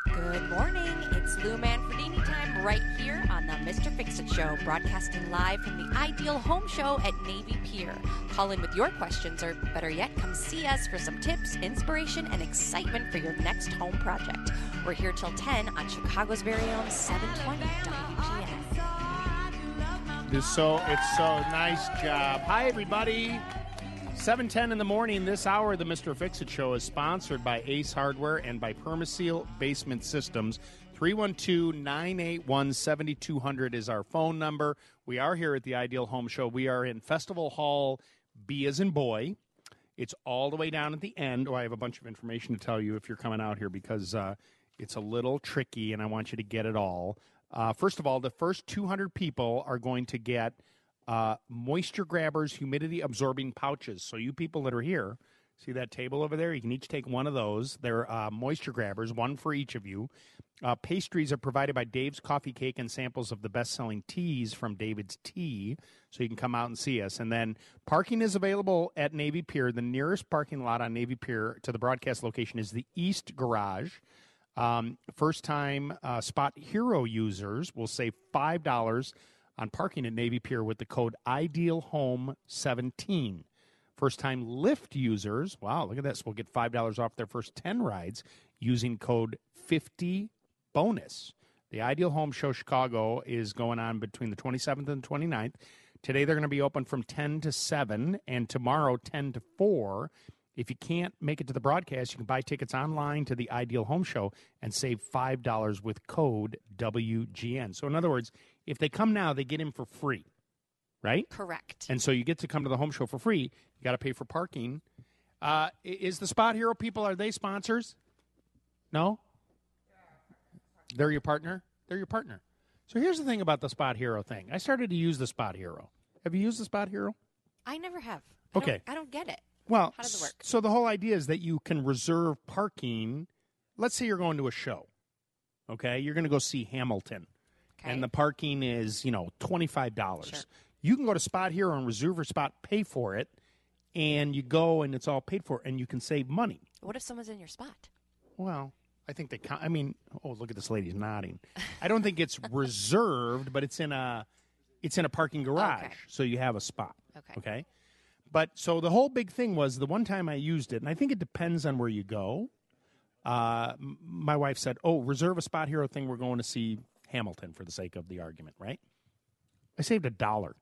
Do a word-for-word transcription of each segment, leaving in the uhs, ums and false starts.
Good morning. It's Lou Manfredini time right here on the Mister Fix-It Show, broadcasting live from the Ideal Home Show at Navy Pier. Call in with your questions, or better yet, come see us for some tips, inspiration, and excitement for your next home project. We're here till ten on Chicago's very own seven twenty W G N. It's so, it's so nice job. Hi, everybody. seven ten in the morning, this hour, the Mister Fix-It Show is sponsored by Ace Hardware and by Permaseal Basement Systems. three one two, nine eight one, seven two zero zero is our phone number. We are here at the Ideal Home Show. We are in Festival Hall B as in boy. It's all the way down at the end. Oh, I have a bunch of information to tell you if you're coming out here because uh, it's a little tricky, and I want you to get it all. Uh, first of all, the first two hundred people are going to get uh, moisture grabbers, humidity-absorbing pouches. So you people that are here, see that table over there? You can each take one of those. They're uh, moisture grabbers, one for each of you. Uh, pastries are provided by Dave's Coffee Cake and samples of the best-selling teas from David's Tea, so you can come out and see us. And then parking is available at Navy Pier. The nearest parking lot on Navy Pier to the broadcast location is the East Garage. Um, first-time uh, Spot Hero users will save five dollars on parking at Navy Pier with the code Ideal Home seventeen. First-time Lyft users, wow, look at this, will get five dollars off their first ten rides using code fifty bonus. The Ideal Home Show Chicago is going on between the twenty-seventh and the twenty-ninth. Today they're going to be open from ten to seven, and tomorrow ten to four. If you can't make it to the broadcast, you can buy tickets online to the Ideal Home Show and save five dollars with code W G N. So in other words, if they come now, they get in for free, right? Correct. And so you get to come to the home show for free. You got to pay for parking. Uh, is the Spot Hero people, are they sponsors? No? They're your partner? They're your partner. So here's the thing about the Spot Hero thing. I started to use the Spot Hero. Have you used the Spot Hero? I never have. I Okay. Don't, I don't get it. Well, how does it work? So the whole idea is that you can reserve parking. Let's say you're going to a show, okay? You're going to go see Hamilton, Okay. and the parking is, you know, twenty-five dollars. Sure. You can go to Spot Hero and reserve your spot, pay for it, and you go and it's all paid for, and you can save money. What if someone's in your spot? Well, I think they. Con- I mean, oh, look at this lady's nodding. I don't think it's reserved, but it's in a, it's in a parking garage, Okay. so you have a spot. Okay. Okay. But so the whole big thing was the one time I used it, and I think it depends on where you go. Uh, m- my wife said, "Oh, reserve a Spot Hero thing. We're going to see Hamilton for the sake of the argument, right?" I saved a dollar,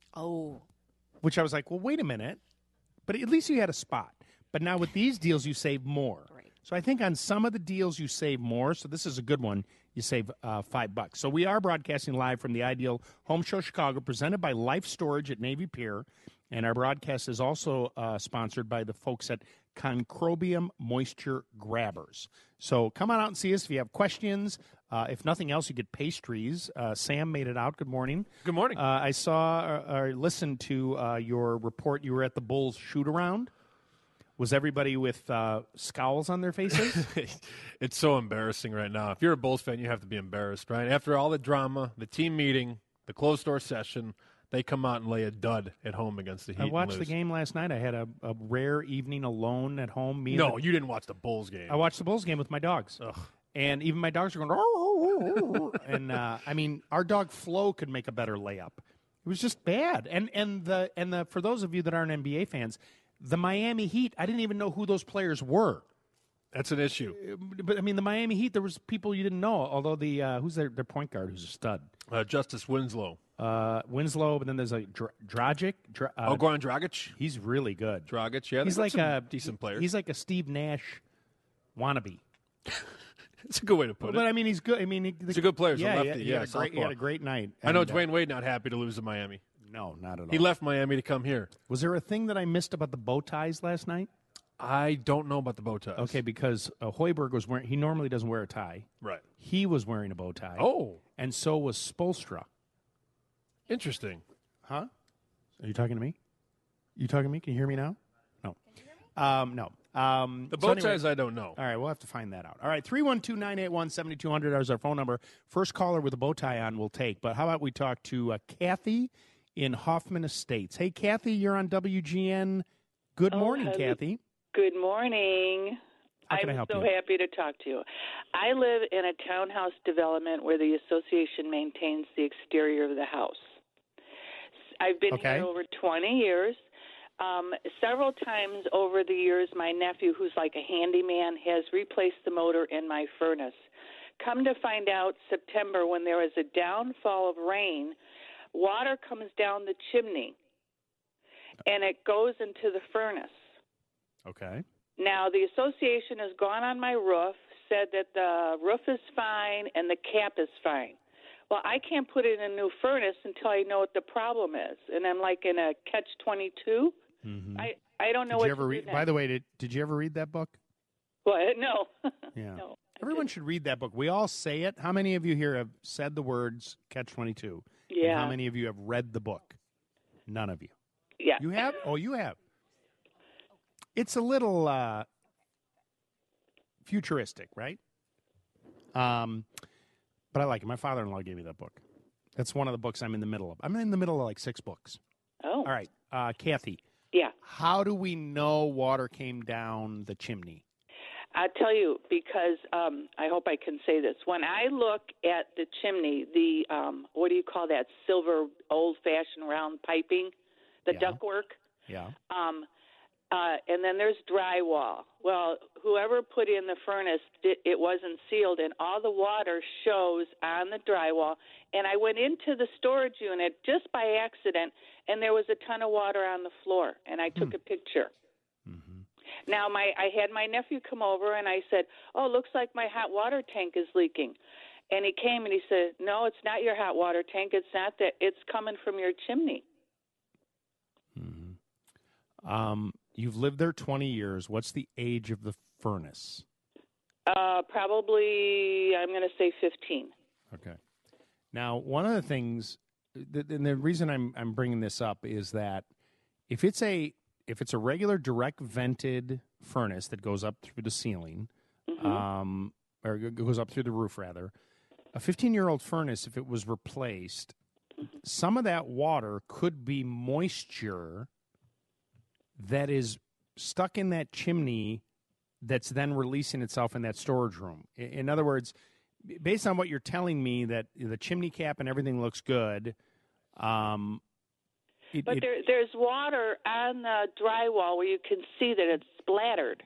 Oh. which I was like, "Well, wait a minute." But at least you had a spot. But now with these deals, you save more. Right. So I think on some of the deals you save more. So this is a good one. You save uh, five bucks. So we are broadcasting live from the Ideal Home Show Chicago, presented by Life Storage at Navy Pier. And our broadcast is also uh, sponsored by the folks at Concrobium Moisture Grabbers. So come on out and see us if you have questions. Uh, if nothing else, you get pastries. Uh, Sam made it out. Good morning. Good morning. Uh, I saw or, or listened to uh, your report. You were at the Bulls shoot-around. Was everybody with uh, scowls on their faces? It's so embarrassing right now. If you're a Bulls fan, you have to be embarrassed, right? After all the drama, the team meeting, the closed-door session, they come out and lay a dud at home against the Heat. I watched and the lose. game last night. I had a, a rare evening alone at home. Me and No, the- you didn't watch the Bulls game. I watched the Bulls game with my dogs. Ugh. And even my dogs are going, "Oh, oh, oh, oh." And uh, I mean, our dog Flo could make a better layup. It was just bad. And and the and the for those of you that aren't N B A fans, the Miami Heat, I didn't even know who those players were. That's an issue. But I mean, the Miami Heat, there was people you didn't know. Although the uh, who's their their point guard, who's a stud, Uh, Justice Winslow. uh, Winslow. But then there's like Dra- Dragic. Dra- uh, oh, Goran Dragic. he's really good. Dragic, yeah. He's they've like got some a decent player. He's like a Steve Nash wannabe. It's a good way to put But it. I mean, he's good. I mean, he, He's a good player. He's a Yeah, lefty. he had, he Yeah, had a great, he had southpaw. a great night. I know And, uh, Dwayne Wade not happy to lose to Miami. No, not at all. He left Miami to come here. Was there a thing that I missed about the bow ties last night? I don't know about the bow ties. Okay, because uh, Hoiberg was wearing. He normally doesn't wear a tie. Right. He was wearing a bow tie. Oh, and so was Spoelstra. interesting. Huh? Are you talking to me? You talking to me? Can you hear me now? No. Um, no. Um, The so bow anyway- ties, I don't know. All right, we'll have to find that out. All right, three one two, nine eight one, seven two zero zero is our phone number. First caller with a bow tie on will take. But how about we talk to uh, Kathy in Hoffman Estates. Hey, Kathy, you're on W G N. Good Oh, morning, hello. Kathy. Good morning. How can I I'm help so you? happy to talk to you. I live in a townhouse development where the association maintains the exterior of the house. I've been Okay. here over twenty years. Um, several times over the years, my nephew, who's like a handyman, has replaced the motor in my furnace. Come to find out, September, when there is a downfall of rain, water comes down the chimney, and it goes into the furnace. Okay. Now, the association has gone on my roof, said that the roof is fine and the cap is fine. Well, I can't put in a new furnace until I know what the problem is, and I'm like in a catch twenty-two. Mm-hmm. I, I don't know Did what you ever to read? do By next. the way, did did you ever read that book? What? No. Yeah. No, I Everyone didn't. should read that book. We all say it. How many of you here have said the words Catch twenty-two? Yeah. And how many of you have read the book? None of you. Yeah. You have? Oh, you have. It's a little uh, futuristic, right? Um, but I like it. My father-in-law gave me that book. That's one of the books I'm in the middle of. I'm in the middle of like six books. Oh. All right, uh, Kathy. Yeah. How do we know water came down the chimney? I'll tell you, because um, I hope I can say this. When I look at the chimney, the, um, what do you call that, silver old-fashioned round piping, the Yeah. ductwork, Yeah. um, uh, and then there's drywall. Well, whoever put in the furnace, it, it wasn't sealed, and all the water shows on the drywall. And I went into the storage unit just by accident, and there was a ton of water on the floor, and I took Hmm. a picture. Mm-hmm. Now, my I had my nephew come over, and I said, oh, looks like my hot water tank is leaking. And he came, and he said, no, it's not your hot water tank. It's not that. It's coming from your chimney. Mm-hmm. Um, you've lived there twenty years. What's the age of the furnace? Uh, probably, I'm going to say fifteen. Okay. Now, one of the things, th- and the reason I'm I'm bringing this up is that if it's a if it's a regular direct vented furnace that goes up through the ceiling, Mm-hmm. um, or g- goes up through the roof rather, a fifteen year old furnace, if it was replaced, some of that water could be moisture that is stuck in that chimney that's then releasing itself in that storage room. I- In other words, b- based on what you're telling me, that the chimney cap and everything looks good, um, it, But it- there, there's water on the drywall where you can see that it's splattered.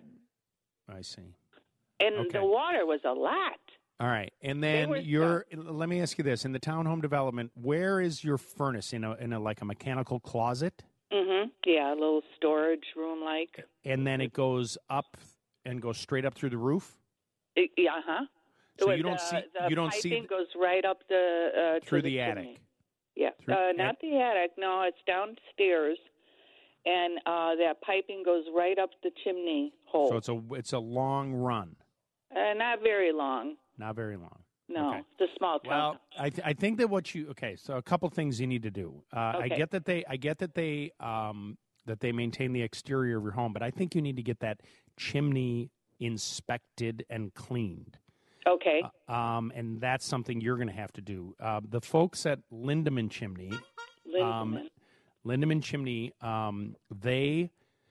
I see. And Okay. the water was a lot. All right, and then were your. Let me ask you this: in the townhome development, where is your furnace? In a in a like a mechanical closet, Mm-hmm. Yeah, a little storage room like. and then it goes up and goes straight up through the roof. Yeah, uh-huh. So Well, you don't the, see the you don't see piping th- goes right up the uh, through to the, the chimney. attic. Yeah, Through- uh, not the attic. No, it's downstairs, and uh, that piping goes right up the chimney hole. So it's a it's a long run, uh, not very long. not very long. No, Okay. it's a small town. Well, I th- I think that what you okay. So a couple things you need to do. Uh, I Okay. get that they I get that they um that they maintain the exterior of your home, but I think you need to get that chimney inspected and cleaned. okay. Um, and that's something you're going to have to do. Uh, the folks at Lindeman Chimney, um, Lindemann. Lindeman Chimney, um, they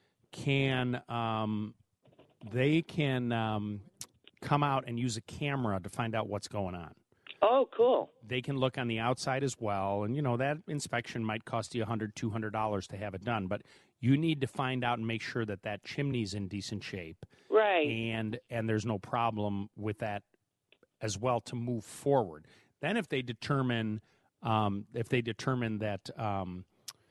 can um, they can um, come out and use a camera to find out what's going on. Oh, cool. They can look on the outside as well, and you know that inspection might cost you a hundred, two hundred dollars to have it done, but you need to find out and make sure that that chimney's in decent shape, Right. and and there's no problem with that as well to move forward. Then, if they determine um, if they determine that um,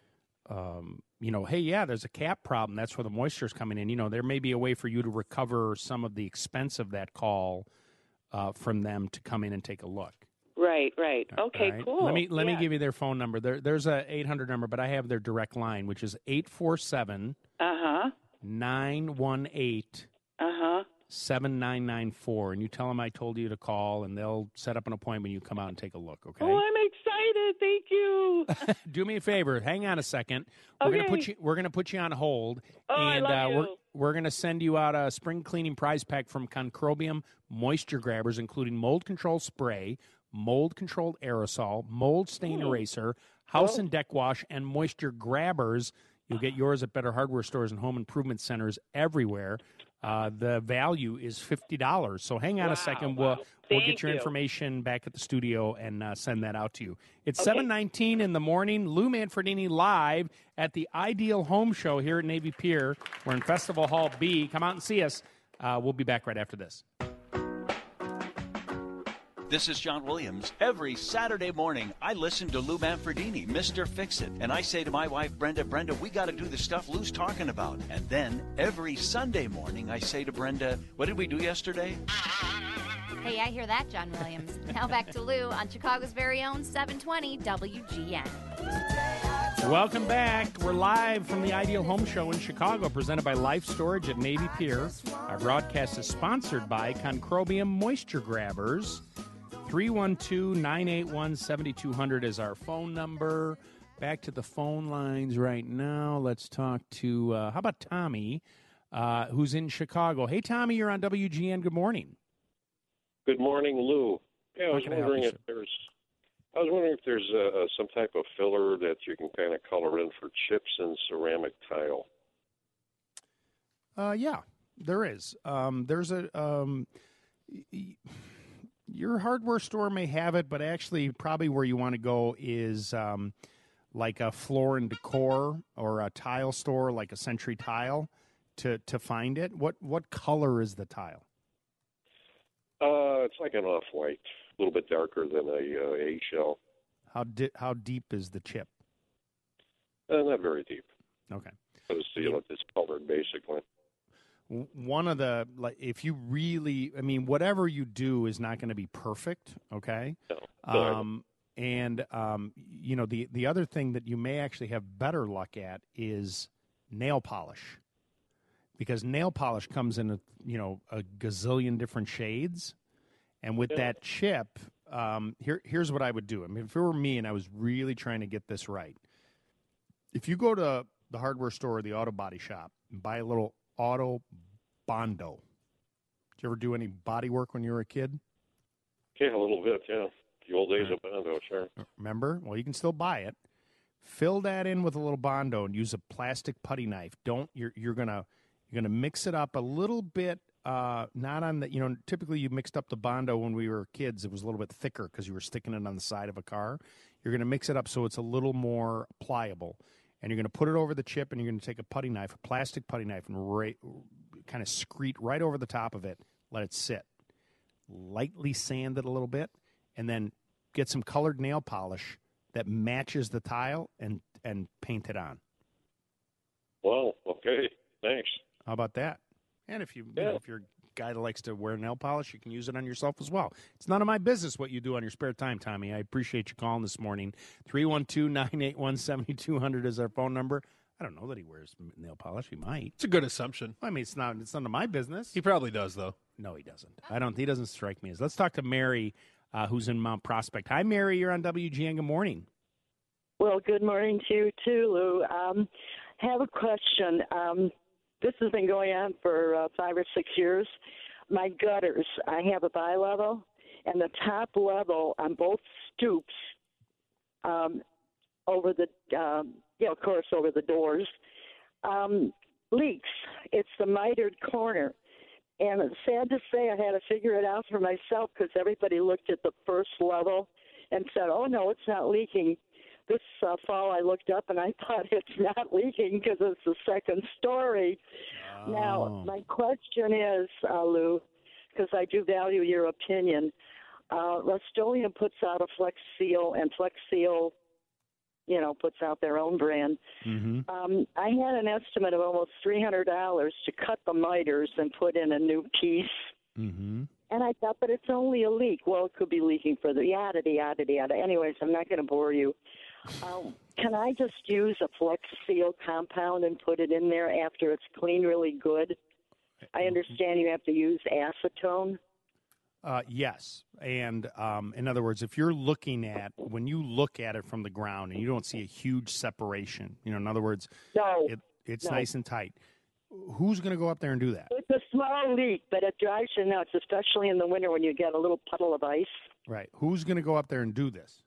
um, you know, hey, yeah, there's a cap problem. That's where the moisture's coming in. You know, there may be a way for you to recover some of the expense of that call uh, from them to come in and take a look. Right, right. Okay, All right? cool. Let me let Yeah. me give you their phone number. There, there's a eight hundred number, but I have their direct line, which is eight four seven, Uh-huh. nine one eight, Uh-huh. seven nine nine four. And you tell them I told you to call, and they'll set up an appointment. You come out and take a look, okay? Oh, I'm excited. Thank you. Do me a favor. Hang on a second. We're gonna Okay. put you. We're gonna put you on hold, Oh, I and love uh, we're you. we're gonna send you out a spring cleaning prize pack from Concrobium Moisture Grabbers, including mold control spray, mold controlled aerosol, mold stain Hmm. eraser, house Oh. and deck wash, and moisture grabbers. You'll get yours at better hardware stores and home improvement centers everywhere. Uh, the value is fifty dollars. So hang on Wow, a second. wow. We'll we'll Thank get your you. information back at the studio and uh, send that out to you. It's Okay. seven nineteen in the morning. Lou Manfredini live at the Ideal Home Show here at Navy Pier. We're in Festival Hall B. Come out and see us. Uh, we'll be back right after this. This is John Williams. Every Saturday morning, I listen to Lou Manfredini, Mister Fix-It. And I say to my wife, Brenda, Brenda, we got to do the stuff Lou's talking about. And then every Sunday morning, I say to Brenda, what did we do yesterday? Hey, I hear that, John Williams. Now back to Lou on Chicago's very own seven twenty W G N. Welcome back. We're live from the Ideal Home Show in Chicago, presented by Life Storage at Navy Pier. Our broadcast is sponsored by Concrobium Moisture Grabbers. three one two, nine eight one, seven two zero zero is our phone number. Back to the phone lines right now. Let's talk to, uh, how about Tommy, uh, who's in Chicago. Hey, Tommy, you're on W G N. Good morning. Good morning, Lou. Yeah, I How was can I help wondering you, if sir? there's, I was wondering if there's uh, some type of filler that you can kind of color in for chips and ceramic tile. Uh, yeah, there is. Um, there's a, um, y- your hardware store may have it, but actually probably where you want to go is um, like a floor and decor or a tile store, like a Century Tile, to, to find it. What what color is the tile? Uh, it's like an off-white, a little bit darker than a uh, eggshell. How di- how deep is the chip? Uh, not very deep. Okay. But it's, you know, it's colored, basically. W- One of the, like, if you really, I mean, whatever you do is not going to be perfect, okay? No. No, I- Um, and, um, you know, the, the other thing that you may actually have better luck at is nail polish. Because nail polish comes in, a, you know, a gazillion different shades. And with Yeah. that chip, um, here, here's what I would do. I mean, if it were me and I was really trying to get this right, if you go to the hardware store or the auto body shop and buy a little auto bondo. Did you ever do any body work when you were a kid? Yeah, a little bit, yeah. The old days of Bondo, sure. Remember? Well, you can still buy it. Fill that in with a little bondo and use a plastic putty knife. Don't you're you're gonna you're gonna mix it up a little bit. Uh, not on the you know typically you mixed up the bondo when we were kids. It was a little bit thicker because you were sticking it on the side of a car. You're gonna mix it up so it's a little more pliable, and you're gonna put it over the chip, and you're gonna take a putty knife, a plastic putty knife, and right, kind of screet right over the top of it. Let it sit. Lightly sand it a little bit, and then get some colored nail polish that matches the tile and and paint it on. Well, okay, thanks. How about that? And if you, you know, Yeah. if you're a guy that likes to wear nail polish, you can use it on yourself as well. It's none of my business what you do on your spare time, Tommy. I appreciate you calling this morning. three one two, nine eight one, seven two zero zero is our phone number. I don't know that he wears nail polish. He might. It's a good assumption. I mean, it's not. It's none of my business. He probably does, though. No, he doesn't. I don't. He doesn't strike me as. Let's talk to Mary, uh, who's in Mount Prospect. Hi, Mary. You're on W G N. Good morning. Well, good morning to you too, Lou. Um, have a question. Um, this has been going on for uh, five or six years. My gutters, I have a bi-level, and the top level on both stoops, um, over the, um, you know, of course, over the doors, um, leaks. It's the mitered corner. And it's sad to say I had to figure it out for myself because everybody looked at the first level and said, oh, no, it's not leaking. This uh, fall I looked up and I thought it's not leaking because it's the second story. Oh. Now, my question is, uh, Lou, because I do value your opinion, uh, Rust-Oleum puts out a Flex Seal, and Flex Seal, you know, puts out their own brand. Mm-hmm. Um, I had an estimate of almost three hundred dollars to cut the miters and put in a new piece. Mm-hmm. And I thought, but it's only a leak. Well, it could be leaking for the yada, yada, yada. Anyways, I'm not going to bore you. Um, can I just use a Flex Seal compound and put it in there after it's clean really good? I understand you have to use acetone. Uh, yes. And um, in other words, if you're looking at, when you look at it from the ground and you don't see a huge separation, you know, in other words, No. it, it's no. nice and tight. Who's going to go up there and do that? It's a small leak, but it drives you nuts, especially in the winter when you get a little puddle of ice. Right. Who's going to go up there and do this?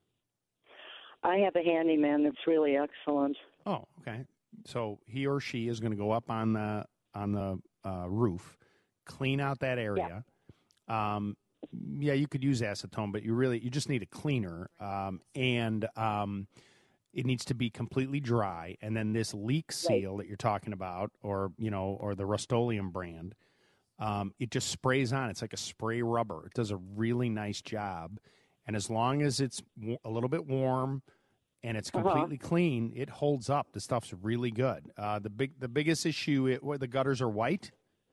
I have a handyman that's really excellent. Oh, okay. So he or she is going to go up on the on the uh, roof, clean out that area. Yeah. Um, yeah, you could use acetone, but you really you just need a cleaner, um, and um, it needs to be completely dry. And then this leak seal right. that you're talking about, or you know, or the Rust-Oleum brand, um, it just sprays on. It's like a spray rubber. It does a really nice job. And as long as it's a little bit warm and it's completely uh-huh. clean, it holds up. The stuff's really good. Uh, the big the biggest issue, it, where the gutters are white,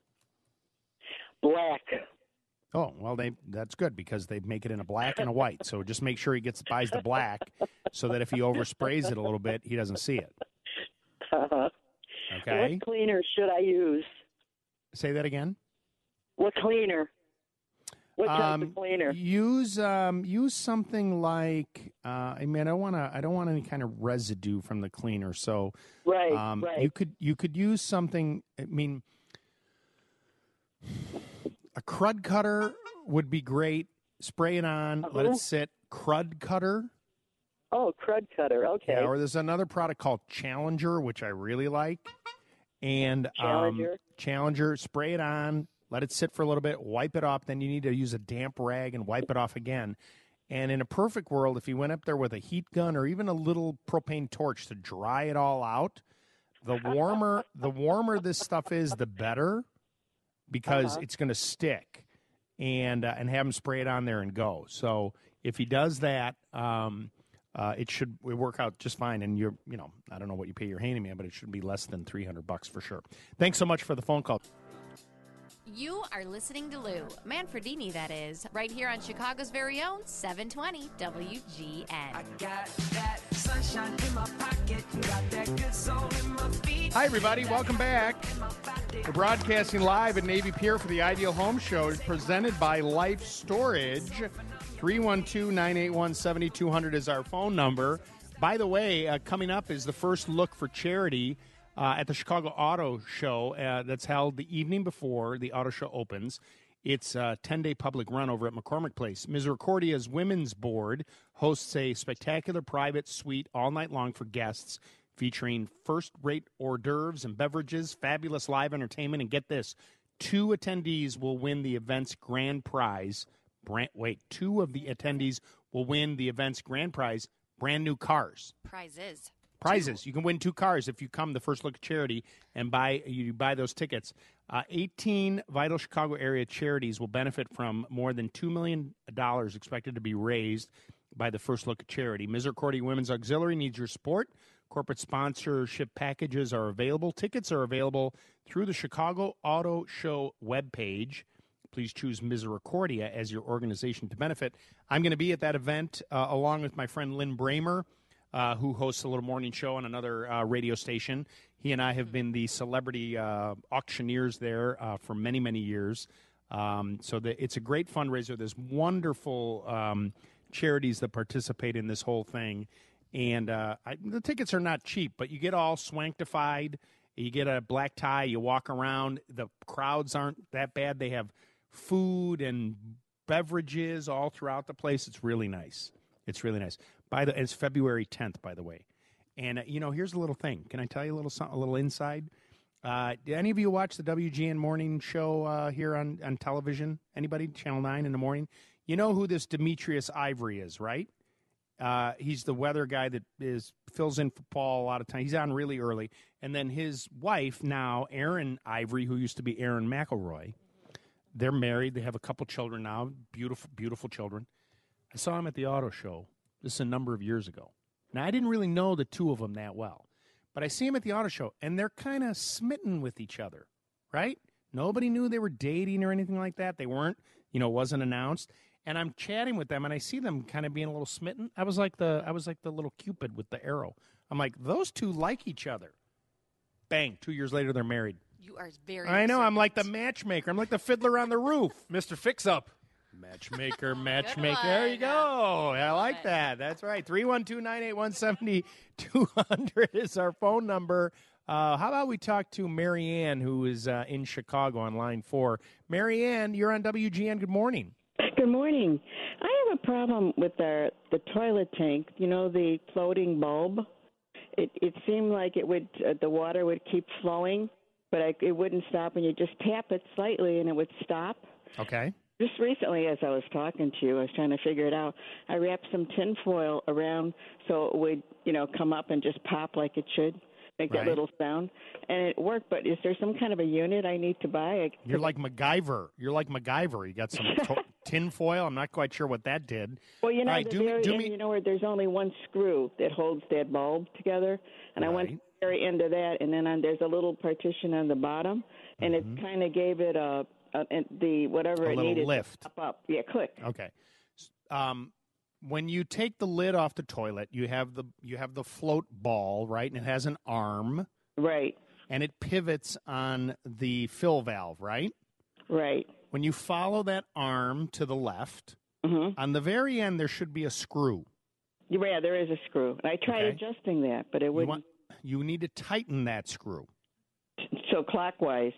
black. Oh, well, they that's good because they make it in a black and a white. So just make sure he gets buys the black so that if he oversprays it a little bit, he doesn't see it. Uh-huh. Okay. What cleaner should I use? Say that again. What cleaner? What type um, of cleaner? Use um, use something like uh, I mean I don't want to I don't want any kind of residue from the cleaner. So right, um, right. you could you could use something. I mean. A crud cutter would be great. Spray it on, uh-huh. let it sit. Crud cutter. Oh, crud cutter. Okay. Yeah, or there's another product called Challenger, which I really like. And Challenger. Um, Challenger, spray it on, let it sit for a little bit, wipe it off. Then you need to use a damp rag and wipe it off again. And in a perfect world, if you went up there with a heat gun or even a little propane torch to dry it all out, the warmer the warmer this stuff is, the better. Because uh-huh. it's going to stick, and uh, and have him spray it on there and go. So if he does that, um, uh, it should work out just fine. And you're, you know, I don't know what you pay your handyman, but it should be less than three hundred bucks for sure. Thanks so much for the phone call. You are listening to Lou Manfredini, that is, right here on Chicago's very own seven twenty W G N. I got that sunshine in my pocket, got that good soul in my feet. Hi, everybody. Welcome back. We're broadcasting live at Navy Pier for the Ideal Home Show, presented by Life Storage. three one two, nine eight one, seven two zero zero is our phone number. By the way, uh, coming up is the first look for charity uh, at the Chicago Auto Show uh, that's held the evening before the auto show opens. It's a ten-day public run over at McCormick Place. Misericordia's Women's Board hosts a spectacular private suite all night long for guests, featuring first-rate hors d'oeuvres and beverages, fabulous live entertainment, and get this, two attendees will win the event's grand prize. Brand, wait, two of the attendees will win the event's grand prize, brand new cars. Prizes. Prizes. You can win two cars if you come the first look at charity and buy you buy those tickets. Uh, eighteen vital Chicago area charities will benefit from more than two million dollars expected to be raised by the first look at charity. Misericordia Women's Auxiliary needs your support. Corporate sponsorship packages are available. Tickets are available through the Chicago Auto Show webpage. Please choose Misericordia as your organization to benefit. I'm going to be at that event uh, along with my friend Lynn Bramer, uh, who hosts a little morning show on another uh, radio station. He and I have been the celebrity uh, auctioneers there uh, for many, many years. Um, so the, it's a great fundraiser. There's wonderful um, charities that participate in this whole thing. And uh, I, the tickets are not cheap, but you get all swanctified. You get a black tie. You walk around. The crowds aren't that bad. They have food and beverages all throughout the place. It's really nice. It's really nice. By the, it's February tenth, by the way. And, uh, you know, here's a little thing. Can I tell you a little something, a little inside? Uh, did any of you watch the W G N morning show uh, here on, on television? Anybody? Channel nine in the morning? You know who this Demetrius Ivory is, right? Uh, he's the weather guy that is fills in for Paul a lot of times. He's on really early. And then his wife now, Erin Ivory, who used to be Erin McElroy, they're married. They have a couple children now, beautiful, beautiful children. I saw him at the auto show. This is a number of years ago. Now, I didn't really know the two of them that well, but I see him at the auto show, and they're kind of smitten with each other, right? Nobody knew they were dating or anything like that. They weren't, you know, it wasn't announced. And I'm chatting with them, and I see them kind of being a little smitten. I was like the I was like the little Cupid with the arrow. I'm like, those two like each other. Bang! Two years later, they're married. You are very. I know. I'm like the matchmaker. I'm like the fiddler on the roof, Mister Fix-Up. Matchmaker, matchmaker. There you go. I like that. That's right. three one two, nine eight one, seven two zero zero is our phone number. Uh, how about we talk to Mary Ann, who is uh, in Chicago on line four. Mary Ann, you're on W G N. Good morning. Good morning. I have a problem with our, the toilet tank, you know, the floating bulb. It it seemed like it would uh, the water would keep flowing. but I, it wouldn't stop, and you just tap it slightly, and it would stop. Okay. Just recently, as I was talking to you, I was trying to figure it out. I wrapped some tin foil around so it would, you know, come up and just pop like it should, make Right. that little sound, and it worked. But is there some kind of a unit I need to buy? I, You're like MacGyver. You're like MacGyver. You got some to- tin foil. I'm not quite sure what that did. Well, you know, All right, the do me- very do end, me- you know where there's only one screw that holds that bulb together, and I went to Right. the very end of that, and then on, there's a little partition on the bottom, and it kind of gave it a, a, a the whatever A it little needed lift. to pop up. Yeah, click. Okay. Um, when you take the lid off the toilet, you have the you have the float ball, right? And it has an arm. Right. And it pivots on the fill valve, right? Right. When you follow that arm to the left, Mm-hmm. on the very end there should be a screw. Yeah, there is a screw. And I tried Okay. adjusting that, but it You, wouldn't. want, you need to tighten that screw. So clockwise.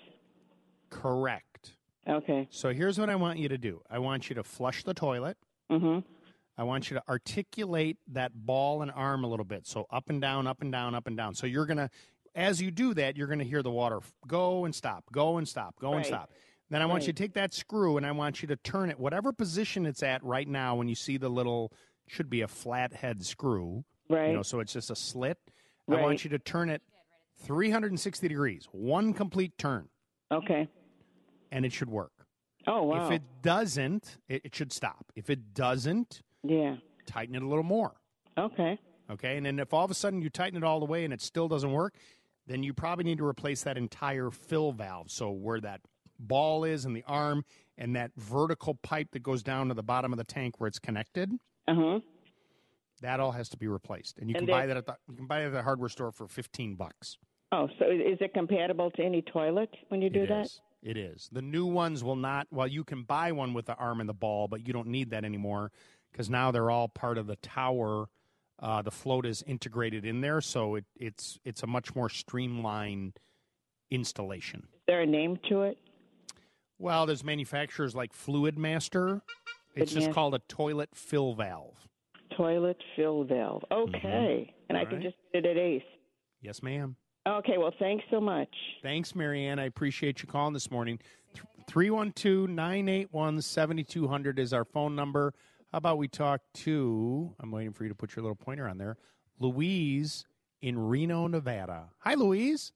Correct. Okay. So here's what I want you to do. I want you to flush the toilet. Mm-hmm. I want you to articulate that ball and arm a little bit. So up and down, up and down, up and down. So you're going to, as you do that, you're going to hear the water f- go and stop, go and stop, go and Right. stop. Then I want you Right. to take that screw and I want you to turn it, whatever position it's at right now when you see the little, should be a flat head screw. Right. You know, so it's just a slit. I Right. want you to turn it three hundred sixty degrees, one complete turn, Okay. and it should work. Oh, wow. If it doesn't, it, it should stop. If it doesn't, yeah. tighten it a little more. Okay. Okay, and then if all of a sudden you tighten it all the way and it still doesn't work, then you probably need to replace that entire fill valve. So where that ball is and the arm and that vertical pipe that goes down to the bottom of the tank where it's connected, Uh-huh. that all has to be replaced. And you And can buy that- that at the you can buy it at the hardware store for fifteen bucks. Oh, so is it compatible to any toilet when you do It that? is. It is. The new ones will not. Well, you can buy one with the arm and the ball, but you don't need that anymore because now they're all part of the tower. Uh, the float is integrated in there, so it, it's it's a much more streamlined installation. Is there a name to it? Well, there's manufacturers like Fluid Master. It's just Fluid called a toilet fill valve. Toilet fill valve. Okay. And I All can right. just get it at Ace. Yes, ma'am. Okay, well, thanks so much. Thanks, Marianne. I appreciate you calling this morning. three one two, nine eight one, seven two zero zero is our phone number. How about we talk to, I'm waiting for you to put your little pointer on there, Louise in Reno, Nevada. Hi, Louise.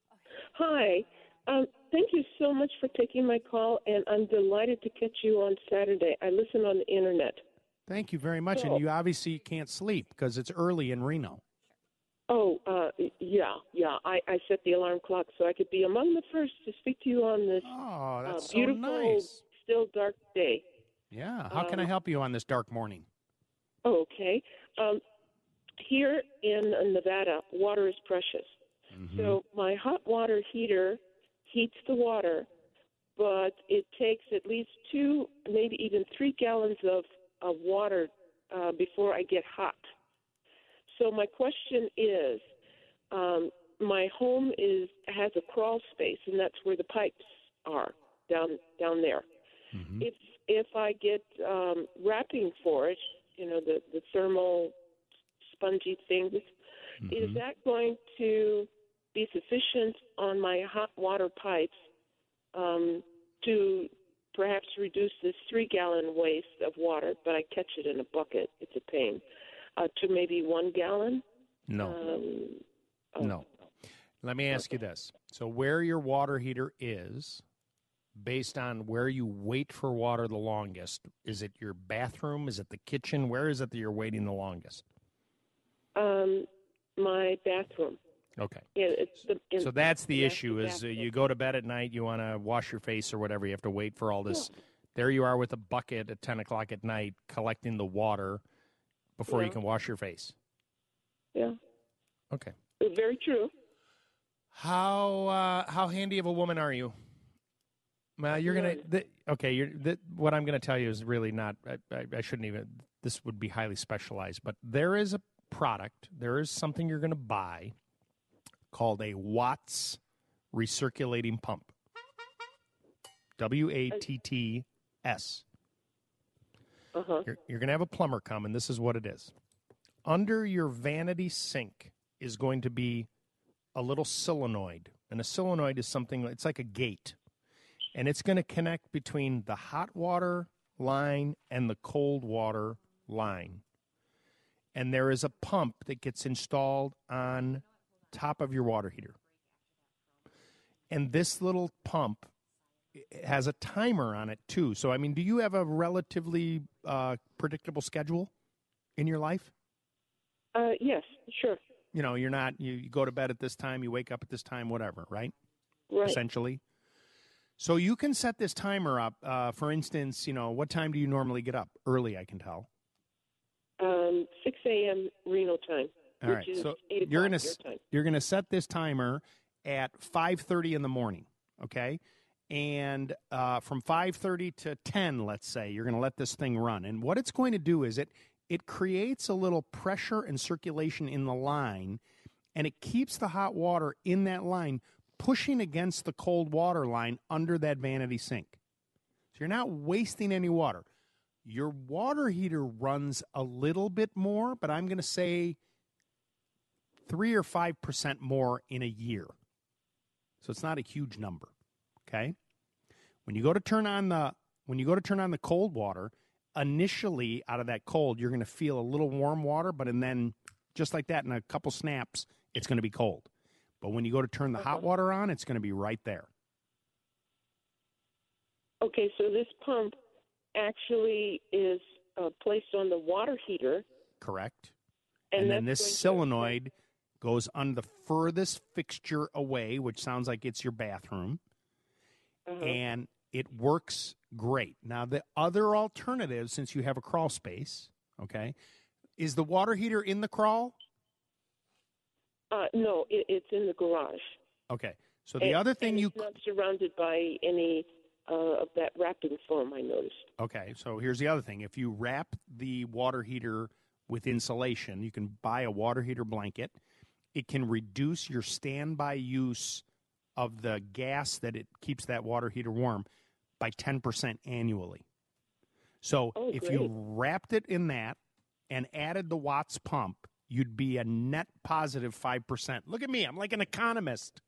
Hi. Um, thank you so much for taking my call, and I'm delighted to catch you on Saturday. I listen on the internet. Thank you very much. And you obviously can't sleep because it's early in Reno. Oh, uh, yeah, yeah. I, I set the alarm clock so I could be among the first to speak to you on this Oh, that's uh, so beautiful, nice. still dark day. Yeah. How can I Um, help you on this dark morning? Oh, okay. Um, here in uh, Nevada, water is precious. Mm-hmm. So my hot water heater heats the water, but it takes at least two, maybe even three gallons of, of water uh, before I get hot. So my question is, um, my home is has a crawl space, and that's where the pipes are down down there. Mm-hmm. If if I get um, wrapping for it, you know, the the thermal spongy things, Mm-hmm. is that going to be sufficient on my hot water pipes um, to perhaps reduce this three gallon waste of water? But I catch it in a bucket; it's a pain. Uh, to maybe one gallon. No. Um, oh, No. Let me ask you this. So where your water heater is, based on where you wait for water the longest, is it your bathroom? Is it the kitchen? Where is it that you're waiting the longest? Um, my bathroom. Okay. Yeah, it's the, in, So that's the yeah, issue the is uh, bathroom. you go to bed at night, you want to wash your face or whatever, you have to wait for all this. There you are with a bucket at ten o'clock at night collecting the water before you Yeah. can wash your face. Yeah, Okay. very true. How uh, how handy of a woman are you? Well, you're gonna th- okay. You're th- what I'm gonna tell you is really not. I, I, I shouldn't even. This would be highly specialized, but there is a product. There is something you're gonna buy called a Watts recirculating pump. W A T T S. Uh-huh. You're, you're gonna have a plumber come, and this is what it is. Under your vanity sink is going to be a little solenoid, And a solenoid is something, it's like a gate. And it's going to connect between the hot water line and the cold water line. And there is a pump that gets installed on top of your water heater. And this little pump has a timer on it, too. So, I mean, do you have a relatively uh, predictable schedule in your life? Uh, yes, sure. You know, you're not, you, you go to bed at this time, you wake up at this time, whatever, right? Right. Essentially. So you can set this timer up. Uh, for instance, you know, what time do you normally get up? Early, I can tell. Um, six a.m. Reno time. All which right, is so eight you're o'clock gonna your time. you're gonna set this timer at five thirty in the morning, okay? And uh, from five thirty to ten, let's say, you're gonna let this thing run. And what it's going to do is it it creates a little pressure and circulation in the line, and it keeps the hot water in that line pushing against the cold water line under that vanity sink. So you're not wasting any water. Your water heater runs a little bit more, but I'm going to say three or five percent more in a year. So it's not a huge number. Okay? When you go to turn on the when you go to turn on the cold water, initially out of that cold, you're going to feel a little warm water, but and then just like that in a couple snaps, it's going to be cold. But when you go to turn the hot water on, it's going to be right there. Okay, so this pump actually is uh, placed on the water heater. Correct. And And, then that's this going to- solenoid goes on the furthest fixture away, which sounds like it's your bathroom. Uh-huh. And it works great. Now, the other alternative, since you have a crawl space, okay, is the water heater in the crawl? Uh, no, it, it's in the garage. Okay. So the And- other thing and you it's not surrounded by any uh, of that wrapping foam, I noticed. Okay, so here's the other thing. If you wrap the water heater with insulation, you can buy a water heater blanket. It can reduce your standby use of the gas that it keeps that water heater warm by ten percent annually. So Oh, if great. you wrapped it in that and added the Watts pump, you'd be a net positive five percent. Look at me. I'm like an economist.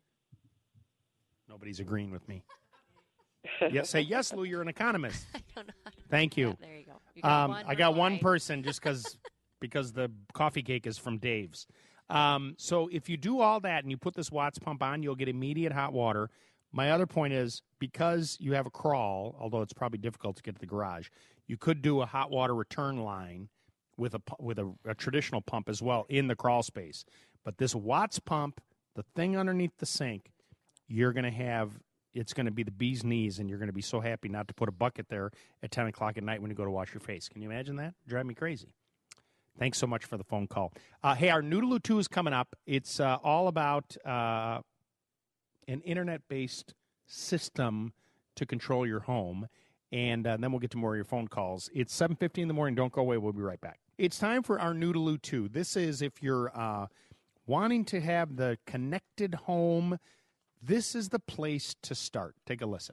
Nobody's agreeing with me. Yes, say yes, Lou. You're an economist. I don't know. How to Thank you. Yeah, there you go. You got Um, one I got one reply. person just because because the coffee cake is from Dave's. Um, so if you do all that and you put this Watts pump on, you'll get immediate hot water. My other point is because you have a crawl, although it's probably difficult to get to the garage, you could do a hot water return line with a pu- with a, a traditional pump as well in the crawl space. But this Watts pump, the thing underneath the sink, you're going to have. It's going to be the bee's knees, and you're going to be so happy not to put a bucket there at ten o'clock at night when you go to wash your face. Can you imagine that? Drive me crazy. Thanks so much for the phone call. Uh, hey, our Noodaloo two is coming up. It's uh, all about uh, an internet-based system to control your home, and uh, then we'll get to more of your phone calls. It's seven fifty in the morning. Don't go away. We'll be right back. It's time for our Noodaloo two. This is if you're uh, wanting to have the connected home, this is the place to start. Take a listen.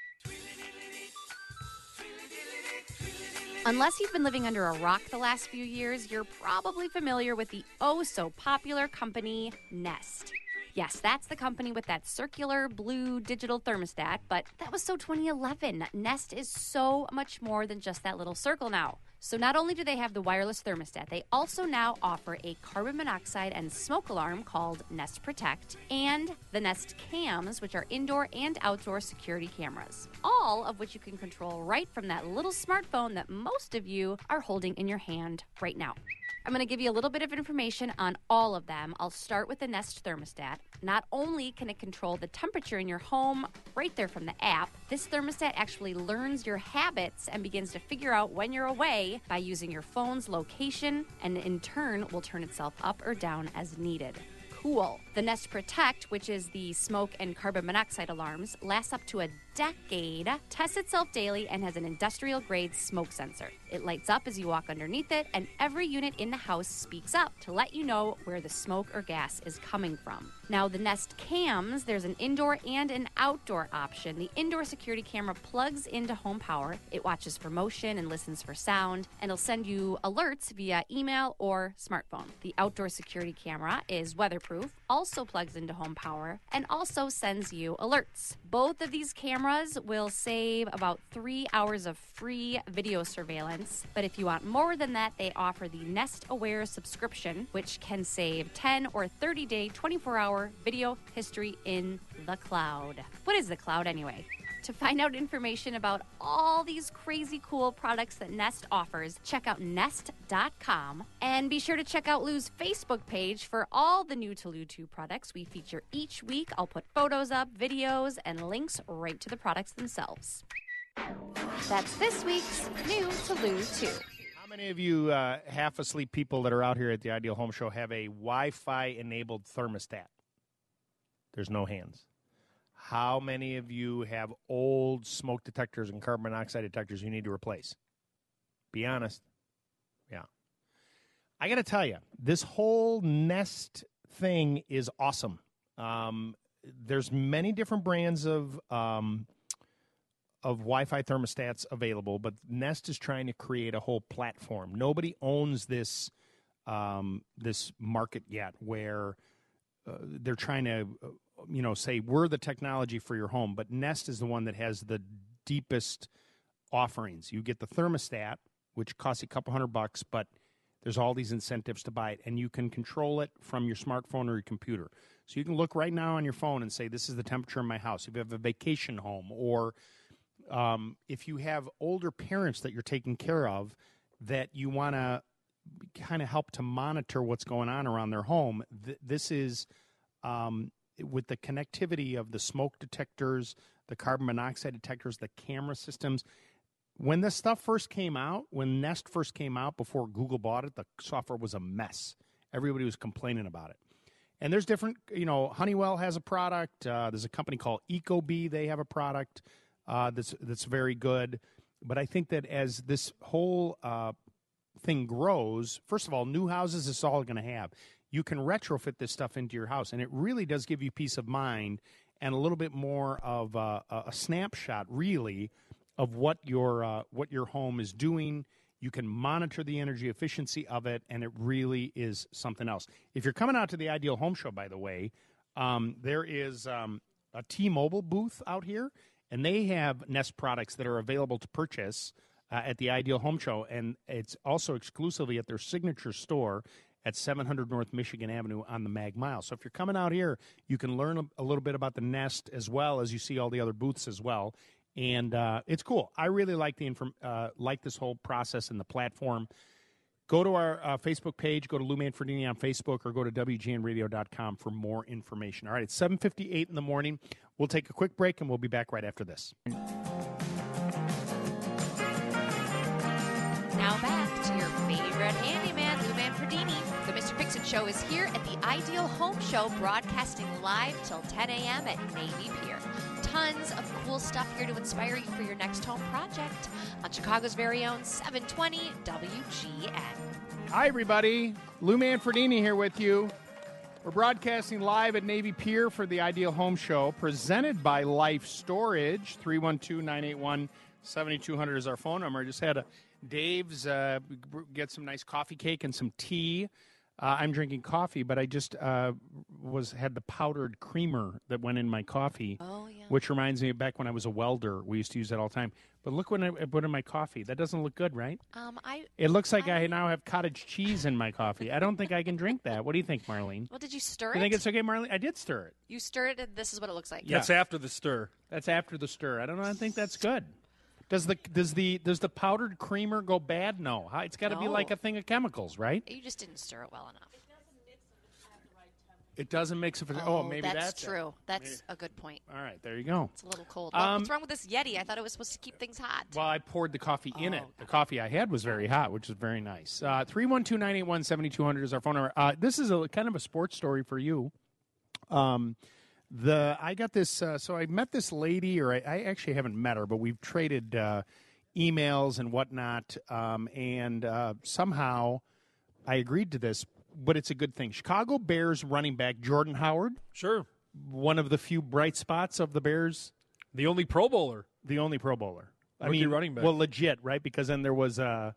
Unless you've been living under a rock the last few years, you're probably familiar with the oh-so-popular company Nest. Yes, that's the company with that circular blue digital thermostat, but that was so twenty eleven. Nest is so much more than just that little circle now. So not only do they have the wireless thermostat, they also now offer a carbon monoxide and smoke alarm called Nest Protect and the Nest Cams, which are indoor and outdoor security cameras, all of which you can control right from that little smartphone that most of you are holding in your hand right now. I'm going to give you a little bit of information on all of them. I'll start with the Nest thermostat. Not only can it control the temperature in your home right there from the app, this thermostat actually learns your habits and begins to figure out when you're away by using your phone's location, and in turn will turn itself up or down as needed. Cool. The Nest Protect, which is the smoke and carbon monoxide alarms, lasts up to a decade, tests itself daily, and has an industrial-grade smoke sensor. It lights up as you walk underneath it, and every unit in the house speaks up to let you know where the smoke or gas is coming from. Now, the Nest Cams, there's an indoor and an outdoor option. The indoor security camera plugs into home power. It watches for motion and listens for sound, and it'll send you alerts via email or smartphone. The outdoor security camera is weatherproof, also plugs into home power, and also sends you alerts. Both of these cameras will save about three hours of free video surveillance, but if you want more than that, they offer the Nest Aware subscription, which can save ten or thirty day, twenty-four hour video history in the cloud. What is the cloud anyway? To find out information about all these crazy cool products that Nest offers, check out Nest dot com. And be sure to check out Lou's Facebook page for all the new to Lou two products we feature each week. I'll put photos up, videos, and links right to the products themselves. That's this week's New to Lou two. How many of you uh, half-asleep people that are out here at the Ideal Home Show have a Wi-Fi-enabled thermostat? There's no hands. How many of you have old smoke detectors and carbon monoxide detectors you need to replace? Be honest. Yeah. I got to tell you, this whole Nest thing is awesome. Um, there's many different brands of um, of Wi-Fi thermostats available, but Nest is trying to create a whole platform. Nobody owns this um, this market yet where uh, they're trying to, uh, you know, say we're the technology for your home, but Nest is the one that has the deepest offerings. You get the thermostat, which costs you a couple hundred bucks, but there's all these incentives to buy it, and you can control it from your smartphone or your computer. So you can look right now on your phone and say, this is the temperature in my house. If you have a vacation home, or um, if you have older parents that you're taking care of that you want to kind of help to monitor what's going on around their home, th- this is, um, with the connectivity of the smoke detectors, the carbon monoxide detectors, the camera systems. When this stuff first came out, when Nest first came out before Google bought it, the software was a mess. Everybody was complaining about it. And there's different, you know, Honeywell has a product. Uh, there's a company called Ecobee. They have a product uh, that's that's very good. But I think that as this whole uh, thing grows, first of all, new houses is all going to have. You can retrofit this stuff into your house, and it really does give you peace of mind and a little bit more of a, a snapshot, really, of what your uh, what your home is doing. You can monitor the energy efficiency of it, and it really is something else. If you're coming out to the Ideal Home Show, by the way, um, there is um, a T-Mobile booth out here, and they have Nest products that are available to purchase uh, at the Ideal Home Show, and it's also exclusively at their signature store at seven hundred North Michigan Avenue on the Mag Mile. So if you're coming out here, you can learn a, a little bit about the Nest as well as you see all the other booths as well. And uh, it's cool. I really like the inform- uh, like this whole process and the platform. Go to our uh, Facebook page, go to Lou Manfredini on Facebook, or go to W G N radio dot com for more information. All right, it's seven fifty-eight in the morning. We'll take a quick break, and we'll be back right after this. Now back to your favorite handyman, Lou Manfredini. The Mister Fix-It Show is here at the Ideal Home Show, broadcasting live till ten a.m. at Navy Pier. Tons of cool stuff here to inspire you for your next home project on Chicago's very own seven twenty W G N. Hi, everybody. Lou Manfredini here with you. We're broadcasting live at Navy Pier for the Ideal Home Show, presented by Life Storage. three one two, nine eight one, seven two zero zero is our phone number. I just had a Dave's uh, get some nice coffee cake and some tea. Uh, I'm drinking coffee, but I just uh, was had the powdered creamer that went in my coffee, oh, yeah. which reminds me of back when I was a welder. We used to use that all the time. But look what I put in my coffee. That doesn't look good, right? Um, I. It looks like I, I now have cottage cheese in my coffee. I don't think I can drink that. What do you think, Marlene? Well, did you stir You it? think it's okay, Marlene? I did stir it. You stir it, and this is what it looks like. Yeah. That's after the stir. That's after the stir. I don't know. I think that's good. Does the does the does the powdered creamer go bad? No. How- It's got to be No. like a thing of chemicals, right? You just didn't stir it well enough. It doesn't mix it. For, Oh, oh, maybe that's, that's, it. true. That's Maybe. a good point. All right, there you go. It's a little cold. Well, Um, what's wrong with this Yeti? I thought it was supposed to keep things hot. Well, I poured the coffee in Oh, it. The coffee I had was very hot, which is very nice. Uh, three one two, nine eight one, seven two zero zero is our phone number. Uh, this is a kind of a sports story for you. Um, The I got this. Uh, so I met this lady, or I, I actually haven't met her, but we've traded uh, emails and whatnot. Um, and uh, somehow I agreed to this, but it's a good thing. Chicago Bears running back Jordan Howard. Sure. One of the few bright spots of the Bears. The only Pro Bowler. The only Pro Bowler. I Rookie mean, running back. Well, legit, right? Because then there was uh,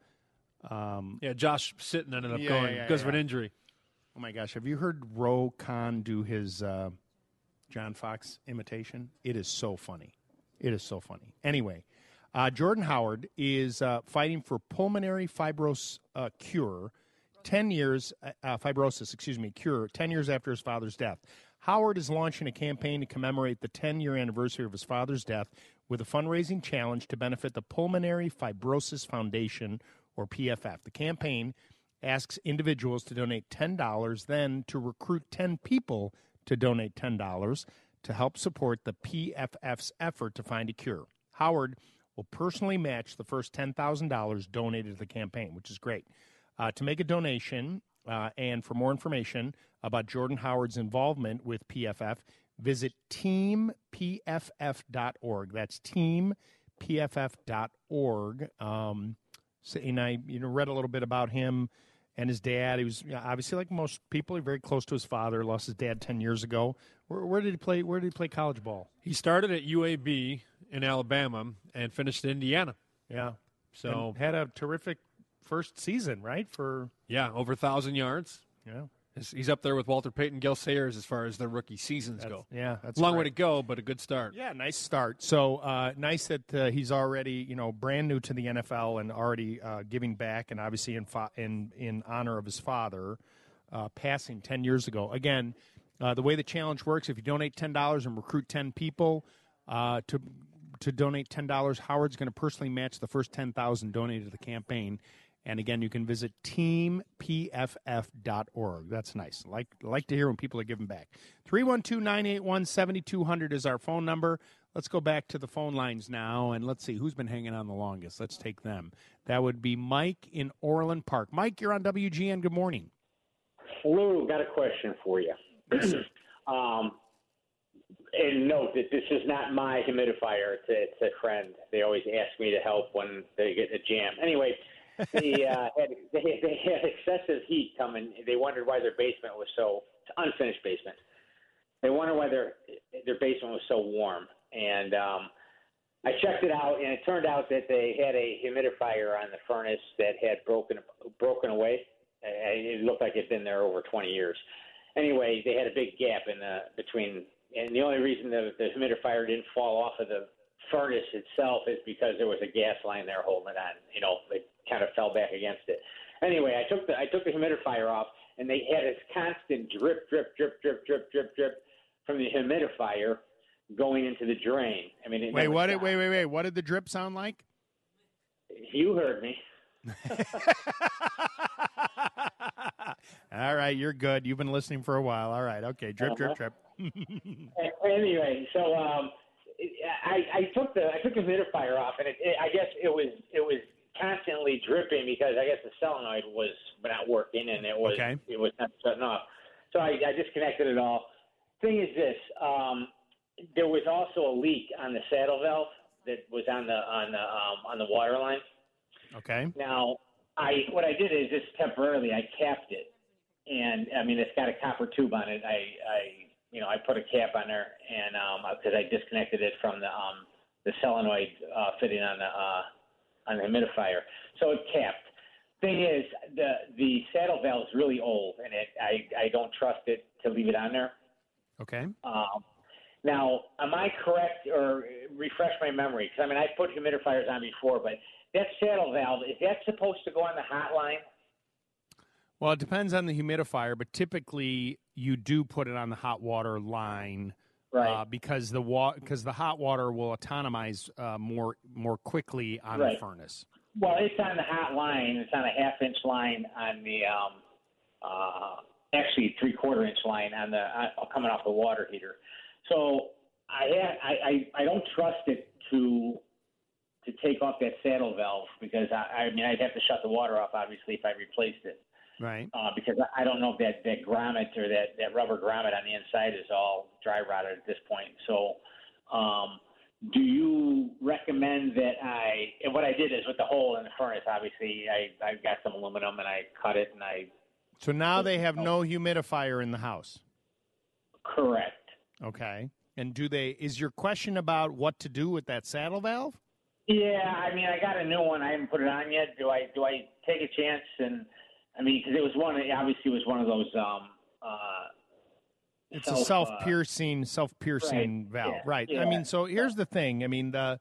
um, yeah, Josh Sitton ended up yeah, going yeah, yeah, because yeah. of an injury. Oh my gosh! Have you heard Ro Khan do his uh, John Fox imitation? It is so funny. It is so funny. Anyway, uh, Jordan Howard is uh, fighting for pulmonary fibrosis uh, cure. Ten years uh, fibrosis, excuse me, cure. Ten years after his father's death. Howard is launching a campaign to commemorate the ten-year anniversary of his father's death with a fundraising challenge to benefit the Pulmonary Fibrosis Foundation, or P F F. The campaign asks individuals to donate ten dollars, then to recruit ten people to donate ten dollars to help support the P F F's effort to find a cure. Howard will personally match the first ten thousand dollars donated to the campaign, which is great. Uh, to make a donation uh, and for more information about Jordan Howard's involvement with P F F, visit team p f f dot org. That's team p f f dot org. Um, so, and I you know, read a little bit about him and his dad. He was you know, obviously, like most people, very close to his father. Lost his dad ten years ago. Where, where did he play? Where did he play college ball? He started at U A B in Alabama and finished in Indiana. Yeah. So and had a terrific first season, right? For yeah, over a thousand yards. Yeah. He's, he's up there with Walter Payton, Gil Sayers as far as their rookie seasons That's, go. Yeah, that's long great. way to go, but a good start. Yeah, nice start. So uh, nice that uh, he's already, you know, brand new to the N F L and already uh, giving back, and obviously in fa- in in honor of his father uh, passing ten years ago. Again, uh, the way the challenge works: if you donate ten dollars and recruit ten people uh, to to donate ten dollars, Howard's going to personally match the first ten thousand donated to the campaign. And again, you can visit team p f f dot org. That's nice. Like like to hear when people are giving back. three one two, nine eight one, seven two zero zero is our phone number. Let's go back to the phone lines now, and let's see who's been hanging on the longest. Let's take them. That would be Mike in Orland Park. Mike, you're on W G N. Good morning. Lou, got a question for you. um, and note that this is not my humidifier. It's a, it's a friend. They always ask me to help when they get in a jam. Anyway, they, uh, had, they, they had excessive heat coming. They wondered why their basement was so – unfinished basement. They wondered why their their basement was so warm. And um, I checked it out, and it turned out that they had a humidifier on the furnace that had broken broken away. It looked like it'd been there over twenty years. Anyway, they had a big gap in the between – and the only reason the, the humidifier didn't fall off of the furnace itself is because there was a gas line there holding it on. You know, it kind of fell back against it. Anyway, I took the I took the humidifier off, and they had this constant drip, drip, drip, drip, drip, drip, drip from the humidifier going into the drain. I mean, it wait, never what? stopped. Wait, wait, wait. What did the drip sound like? You heard me. All right, you're good. You've been listening for a while. All right, okay. Drip, drip, drip. Anyway, so um, I, I took the I took the humidifier off, and it, it, I guess it was it was constantly dripping because I guess the solenoid was not working, and it was Okay. it was not shutting off. So I, I disconnected it all. Thing is this: um, there was also a leak on the saddle valve that was on the on the um, on the water line. Okay. Now, I what I did is just temporarily I capped it, and I mean it's got a copper tube on it. I, I you know I put a cap on there, and because um, I disconnected it from the um, the solenoid uh, fitting on the uh, on the humidifier, so it capped. Thing is, the the saddle valve is really old, and it I I don't trust it to leave it on there. Okay. Um, now, am I correct, or refresh my memory? Because I mean I put humidifiers on before, but that saddle valve, is that supposed to go on the hot line? Well, it depends on the humidifier, but typically you do put it on the hot water line, Right. Uh, because the wa- because the hot water will autonomize uh, more more quickly on Right. the furnace. Well, it's on the hot line. It's on a half-inch line on the, um, uh, actually three-quarter-inch line on the uh, coming off the water heater. So I, had, I, I I don't trust it to to take off that saddle valve because I, I mean I'd have to shut the water off obviously if I replaced it. Right. Uh, because I don't know if that, that grommet or that, that rubber grommet on the inside is all dry rotted at this point. So um, do you recommend that I, and what I did is with the hole in the furnace, obviously, I, I got some aluminum and I cut it and I. So now they have no humidifier in the house. Correct. Okay. And do they, is your question about what to do with that saddle valve? Yeah, I mean, I got a new one. I haven't put it on yet. Do I, do I take a chance and, I mean, because it was one. Obviously, it was one of those. Um, uh, it's self, a self-piercing, uh, self-piercing right. valve, yeah. right? Yeah. I mean, so here's the thing. I mean, the,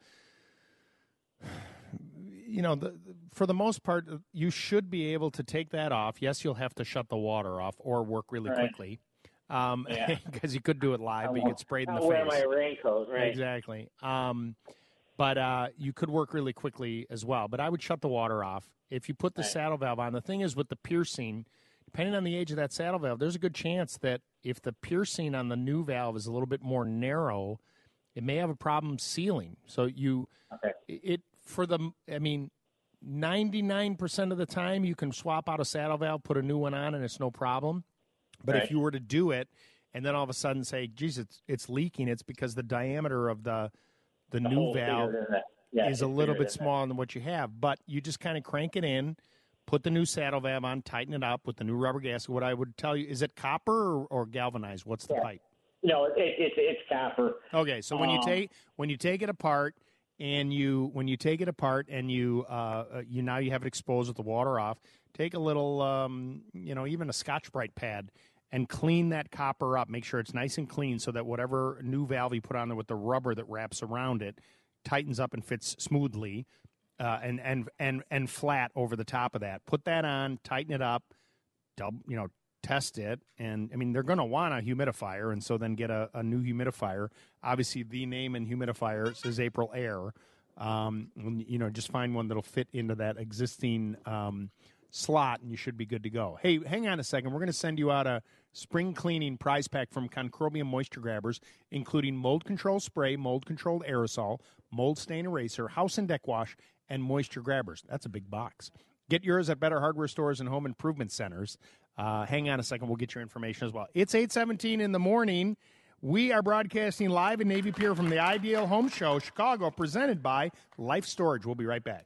you know, the, for the most part, you should be able to take that off. Yes, you'll have to shut the water off or work really right. quickly, um, yeah. because you could do it live, but you get sprayed in the I'll face. wear my raincoat, right? Exactly. Um, but uh, you could work really quickly as well. But I would shut the water off. If you put the right. saddle valve on, the thing is with the piercing, depending on the age of that saddle valve, there's a good chance that if the piercing on the new valve is a little bit more narrow, it may have a problem sealing. So you, okay. it for the, I mean, ninety-nine percent of the time you can swap out a saddle valve, put a new one on, and it's no problem. But right. if you were to do it and then all of a sudden say, geez, it's, it's leaking, it's because the diameter of the, the, the new valve yeah, is a little bit smaller than what you have. But you just kind of crank it in, put the new saddle valve on, tighten it up with the new rubber gasket. What I would tell you, is it copper or, or galvanized? What's the yeah. pipe? No, it, it, it's it's copper. Okay, so when um, you take when you take it apart and you when you take it apart and you uh, you now you have it exposed with the water off, take a little um, you know even a Scotch-Brite pad and clean that copper up. Make sure it's nice and clean so that whatever new valve you put on there with the rubber that wraps around it tightens up and fits smoothly uh, and, and and and flat over the top of that. Put that on, tighten it up, double, you know, test it. And, I mean, they're going to want a humidifier, and so then get a, a new humidifier. Obviously, the name in humidifier says April Air. Um, you know, just find one that'll fit into that existing um, slot, and you should be good to go. Hey, hang on a second. We're going to send you out a spring cleaning prize pack from Concrobium Moisture Grabbers, including mold control spray, mold controlled aerosol, mold stain eraser, house and deck wash, and moisture grabbers. That's a big box. Get yours at better hardware stores and home improvement centers. Uh, hang on a second. We'll get your information as well. It's eight seventeen in the morning. We are broadcasting live in Navy Pier from the Ideal Home Show, Chicago, presented by Life Storage. We'll be right back.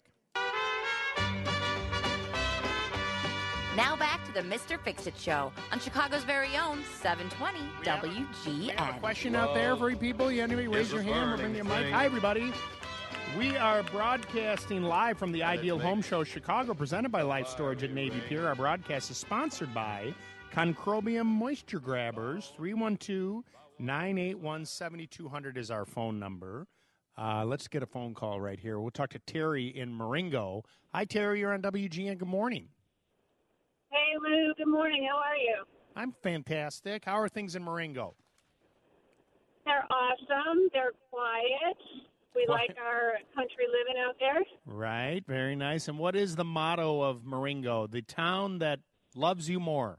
Now back to the Mister Fix-It Show on Chicago's very own seven twenty W G N. We have a question out there for you people. You anybody raise your hand? We'll bring you a mic. Hi, everybody. We are broadcasting live from the Ideal Home Show, Chicago, presented by Life Storage at Navy Pier. Our broadcast is sponsored by Concrobium Moisture Grabbers. three one two, nine eight one, seven two zero zero is our phone number. Uh, let's get a phone call right here. We'll talk to Terry in Marengo. Hi, Terry. You're on W G N. Good morning. Hey, Lou. Good morning. How are you? I'm fantastic. How are things in Marengo? They're awesome. They're quiet. We Quiet. like our country living out there. Right. Very nice. And what is the motto of Marengo? The town that loves you more.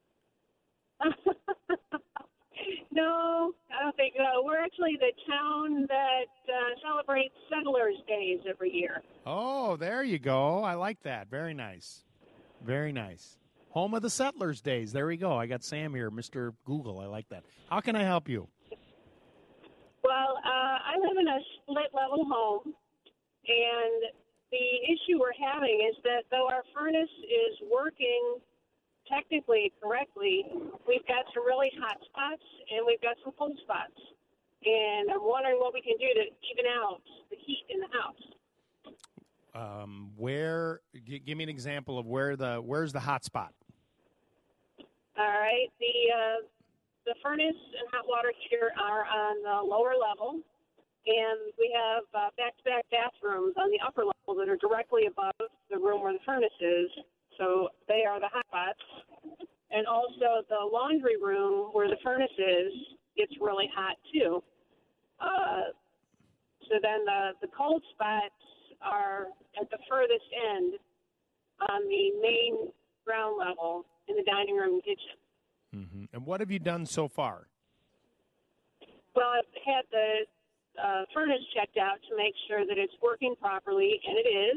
No, I don't think so. We're actually the town that uh, celebrates Settlers' Days every year. Oh, there you go. I like that. Very nice. Very nice. Home of the Settlers' Days. There we go. I got Sam here, Mister Google. I like that. How can I help you? Well, uh, I live in a split-level home, and the issue we're having is that though our furnace is working technically correctly, we've got some really hot spots and we've got some cold spots. And I'm wondering what we can do to even out the heat in the house. Um, where? G- give me an example of where the where's the hot spot. All right, the uh, the furnace and hot water heater are on the lower level, and we have uh, back-to-back bathrooms on the upper level that are directly above the room where the furnace is. So they are the hot spots. And also the laundry room where the furnace is gets really hot too. Uh, so then the, the cold spots are at the furthest end on the main ground level in the dining room and kitchen. Mm-hmm. And what have you done so far? Well, I've had the uh, furnace checked out to make sure that it's working properly, and it is.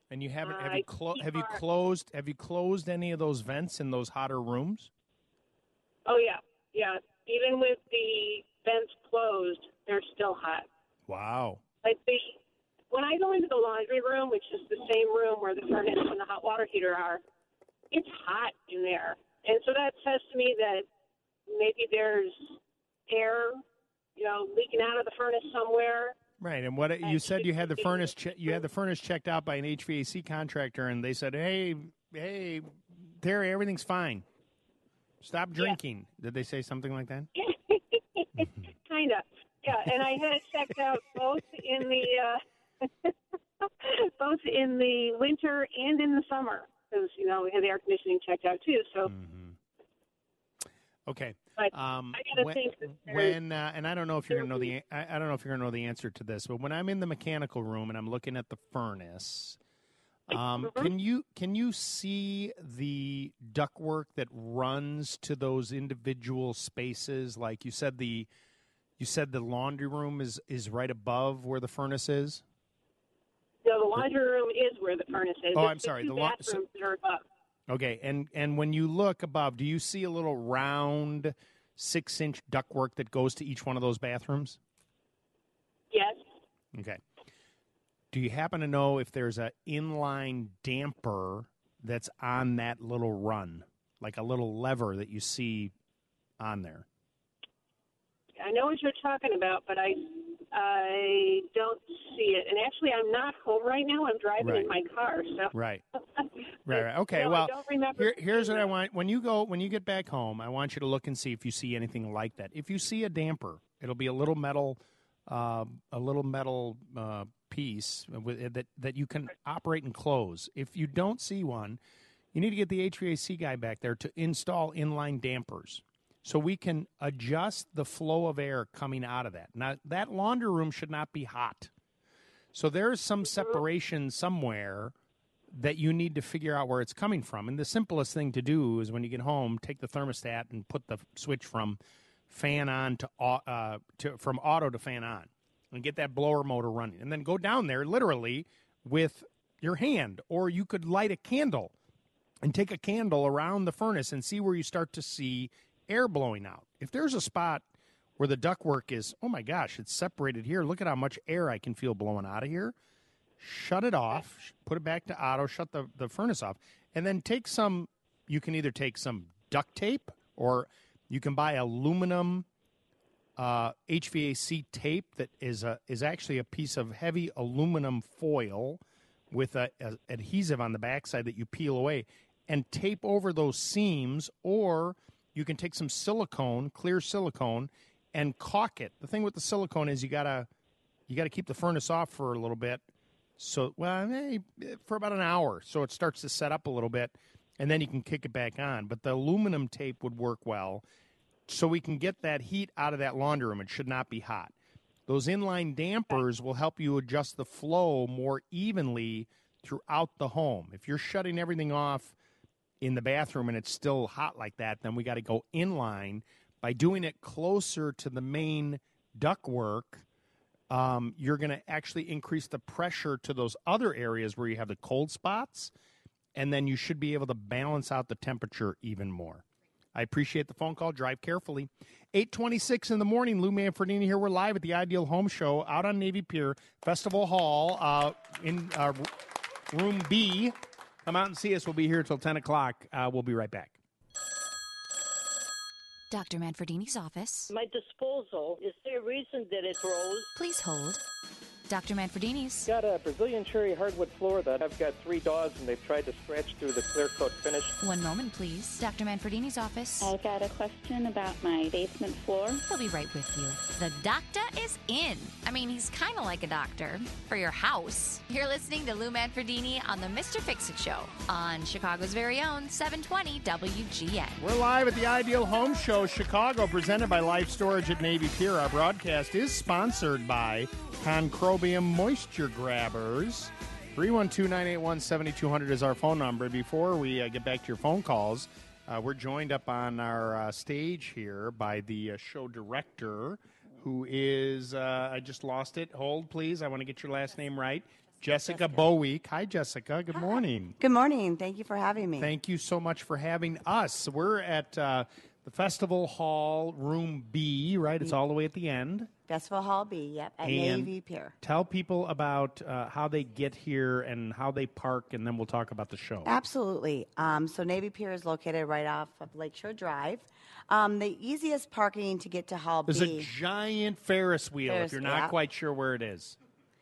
And you haven't have Uh, you clo- have you are- closed have you closed any of those vents in those hotter rooms? Oh yeah, yeah. Even with the vents closed, they're still hot. Wow. Like the when I go into the laundry room, which is the same room where the furnace and the hot water heater are, it's hot in there, and so that says to me that maybe there's air, you know, leaking out of the furnace somewhere. Right, and what you said you had the furnace che- you had the furnace checked out by an H V A C contractor, and they said, "Hey, hey, Terry, everything's fine. Stop drinking." Yeah. Did they say something like that? Kind of, yeah. And I had it checked out both in the uh, both in the winter and in the summer because you know we had the air conditioning checked out too. So. Mm-hmm. Okay. But um, I gotta when, think that when uh, and I don't know if you're gonna know the I, I don't know if you're gonna know the answer to this, but when I'm in the mechanical room and I'm looking at the furnace, um, Mm-hmm. can you can you see the ductwork that runs to those individual spaces? Like you said, the you said the laundry room is is right above where the furnace is. No, the laundry room is where the furnace is. Oh, It's I'm sorry, The, the two la- bathrooms that are above. Okay, and and when you look above, do you see a little round six-inch ductwork that goes to each one of those bathrooms? Yes. Okay. Do you happen to know if there's an inline damper that's on that little run, like a little lever that you see on there? I know what you're talking about, but I I don't see it. And actually, I'm not home right now. I'm driving Right. in my car. So Right. Right, right. Okay, No, I well, don't remember here, here's what I want. When you go, when you get back home, I want you to look and see if you see anything like that. If you see a damper, it'll be a little metal, uh, a little metal uh, piece with, that that you can operate and close. If you don't see one, you need to get the H V A C guy back there to install inline dampers, so we can adjust the flow of air coming out of that. Now, that laundry room should not be hot, so there's some separation somewhere that you need to figure out where it's coming from. And the simplest thing to do is when you get home, take the thermostat and put the switch from fan on to, uh, to from auto to fan on and get that blower motor running. And then go down there literally with your hand, or you could light a candle and take a candle around the furnace and see where you start to see air blowing out. If there's a spot where the ductwork is, oh my gosh, it's separated here. Look at how much air I can feel blowing out of here. Shut it off, put it back to auto, shut the, the furnace off, and then take some, you can either take some duct tape or you can buy aluminum uh, H V A C tape that is a, is actually a piece of heavy aluminum foil with a, a adhesive on the backside that you peel away and tape over those seams, or you can take some silicone, clear silicone, and caulk it. The thing with the silicone is you gotta you gotta keep the furnace off for a little bit. So, well, eh, for about an hour, so it starts to set up a little bit, and then you can kick it back on. But the aluminum tape would work well, so we can get that heat out of that laundry room. It should not be hot. Those inline dampers will help you adjust the flow more evenly throughout the home. If you're shutting everything off in the bathroom and it's still hot like that, then we got to go inline. By doing it closer to the main ductwork, Um, you're going to actually increase the pressure to those other areas where you have the cold spots, and then you should be able to balance out the temperature even more. I appreciate the phone call. Drive carefully. eight twenty-six in the morning, Lou Manfredini here. We're live at the Ideal Home Show out on Navy Pier, Festival Hall, uh, in uh, Room B. Come out and see us. We'll be here till ten o'clock. Uh, we'll be right back. Doctor Manfredini's office. My disposal, is there a reason that it froze? Please hold. Doctor Manfredini's. Got a Brazilian cherry hardwood floor that I've got three dogs and they've tried to scratch through the clear coat finish. One moment, please. Doctor Manfredini's office. I've got a question about my basement floor. He'll be right with you. The doctor is in. I mean, he's kind of like a doctor for your house. You're listening to Lou Manfredini on the Mister Fix-It Show on Chicago's very own seven twenty W G N. We're live at the Ideal Home Show, Chicago, presented by Life Storage at Navy Pier. Our broadcast is sponsored by Concrobium Moisture Grabbers. three one two, nine eight one, seven two zero zero is our phone number. Before we uh, get back to your phone calls, uh, we're joined up on our uh, stage here by the uh, show director, who is, uh, I just lost it. Hold, please. I want to get your last name right. Jessica, Jessica. Boweek. Hi, Jessica. Good Hi. morning. Good morning. Thank you for having me. Thank you so much for having us. We're at uh, the Festival Hall, Room B, right? It's all the way at the end. Festival Hall B, yep, at and Navy Pier. Tell people about uh, how they get here and how they park, and then we'll talk about the show. Absolutely. Um, so Navy Pier is located right off of Lakeshore Drive. Um, the easiest parking to get to Hall There's B. There's a giant Ferris wheel Ferris, if you're not yeah. quite sure where it is.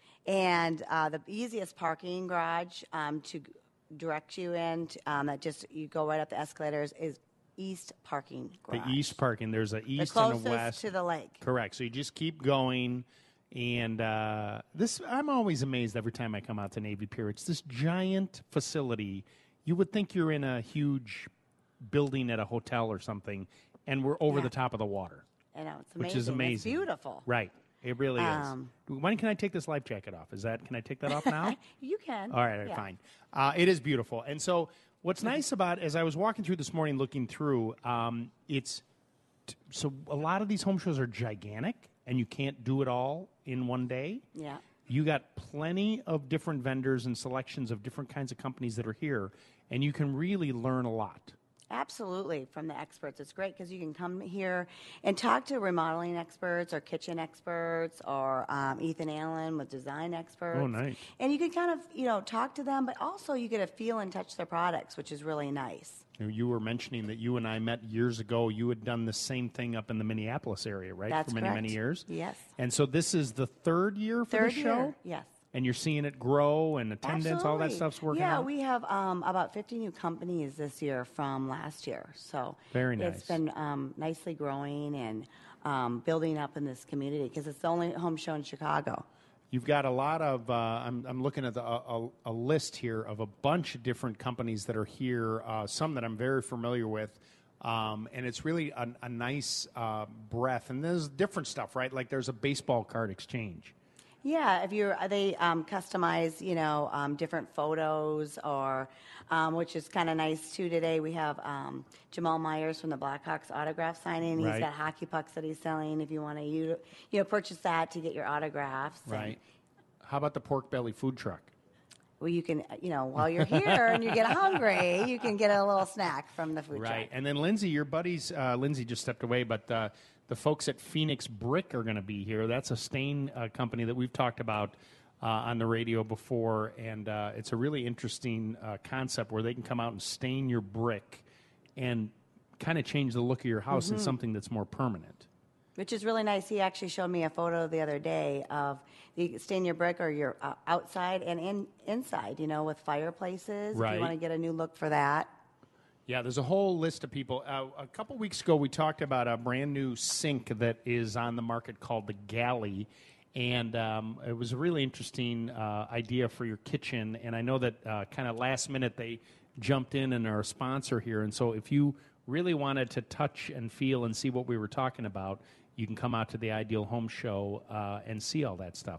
And uh, the easiest parking garage um, to direct you in, to, um, that just you go right up the escalators, is East Parking Garage. The East Parking. There's a East the and a closest West. to the lake. Correct. So you just keep going. And uh, this, I'm always amazed every time I come out to Navy Pier. It's this giant facility. You would think you're in a huge building at a hotel or something, and we're over Yeah. the top of the water. I know, it's amazing. Which is amazing. It's beautiful. Right. It really Um, is. When can I take this life jacket off? Is that, can I take that off now? You can. All right, all right, Yeah. fine. Uh, it is beautiful. And so what's nice about, as I was walking through this morning looking through, um, it's, t- so a lot of these home shows are gigantic, and you can't do it all in one day. Yeah. You got plenty of different vendors and selections of different kinds of companies that are here, and you can really learn a lot. Absolutely, from the experts. It's great because you can come here and talk to remodeling experts or kitchen experts or um, Ethan Allen with design experts. Oh, nice. And you can kind of, you know, talk to them, but also you get to feel and touch their products, which is really nice. You were mentioning that you and I met years ago. You had done the same thing up in the Minneapolis area, right? That's for many, correct. many years. Yes. And so this is the third year for Third the show? year, yes. And you're seeing it grow and attendance, all that Absolutely. stuff's working Yeah, out? we have um, about fifty new companies this year from last year. So Very nice. It's been um, nicely growing and um, building up in this community because it's the only home show in Chicago. You've got a lot of, uh, I'm, I'm looking at the, a, a list here of a bunch of different companies that are here, uh, some that I'm very familiar with. Um, and it's really a, a nice uh, breadth. And there's different stuff, right? Like there's a baseball card exchange. Yeah, if you're, they um, customize, you know, um, different photos, or um, which is kind of nice too. Today we have um, Jamal Myers from the Blackhawks autograph signing. He's Right. got hockey pucks that he's selling. If you want to, you you know, purchase that to get your autographs. And, Right. How about the pork belly food truck? well, you can, you know, while you're here and you get hungry, you can get a little snack from the food Right. truck. And then Lindsay, your buddies, uh, Lindsay just stepped away, but uh, the folks at Phoenix Brick are going to be here. That's a stain uh, company that we've talked about uh, on the radio before, and uh, it's a really interesting uh, concept where they can come out and stain your brick and kind of change the look of your house Mhm. in something that's more permanent. Which is really nice. He actually showed me a photo the other day of you stain your brick or your uh, outside and in, inside, you know, with fireplaces. If Right. you want to get a new look for that. Yeah, there's a whole list of people. Uh, a couple weeks ago, we talked about a brand new sink that is on the market called the Galley. And um, it was a really interesting uh, idea for your kitchen. And I know that uh, kind of last minute they jumped in and are a sponsor here. And so if you really wanted to touch and feel and see what we were talking about, you can come out to the Ideal Home Show uh, and see all that stuff.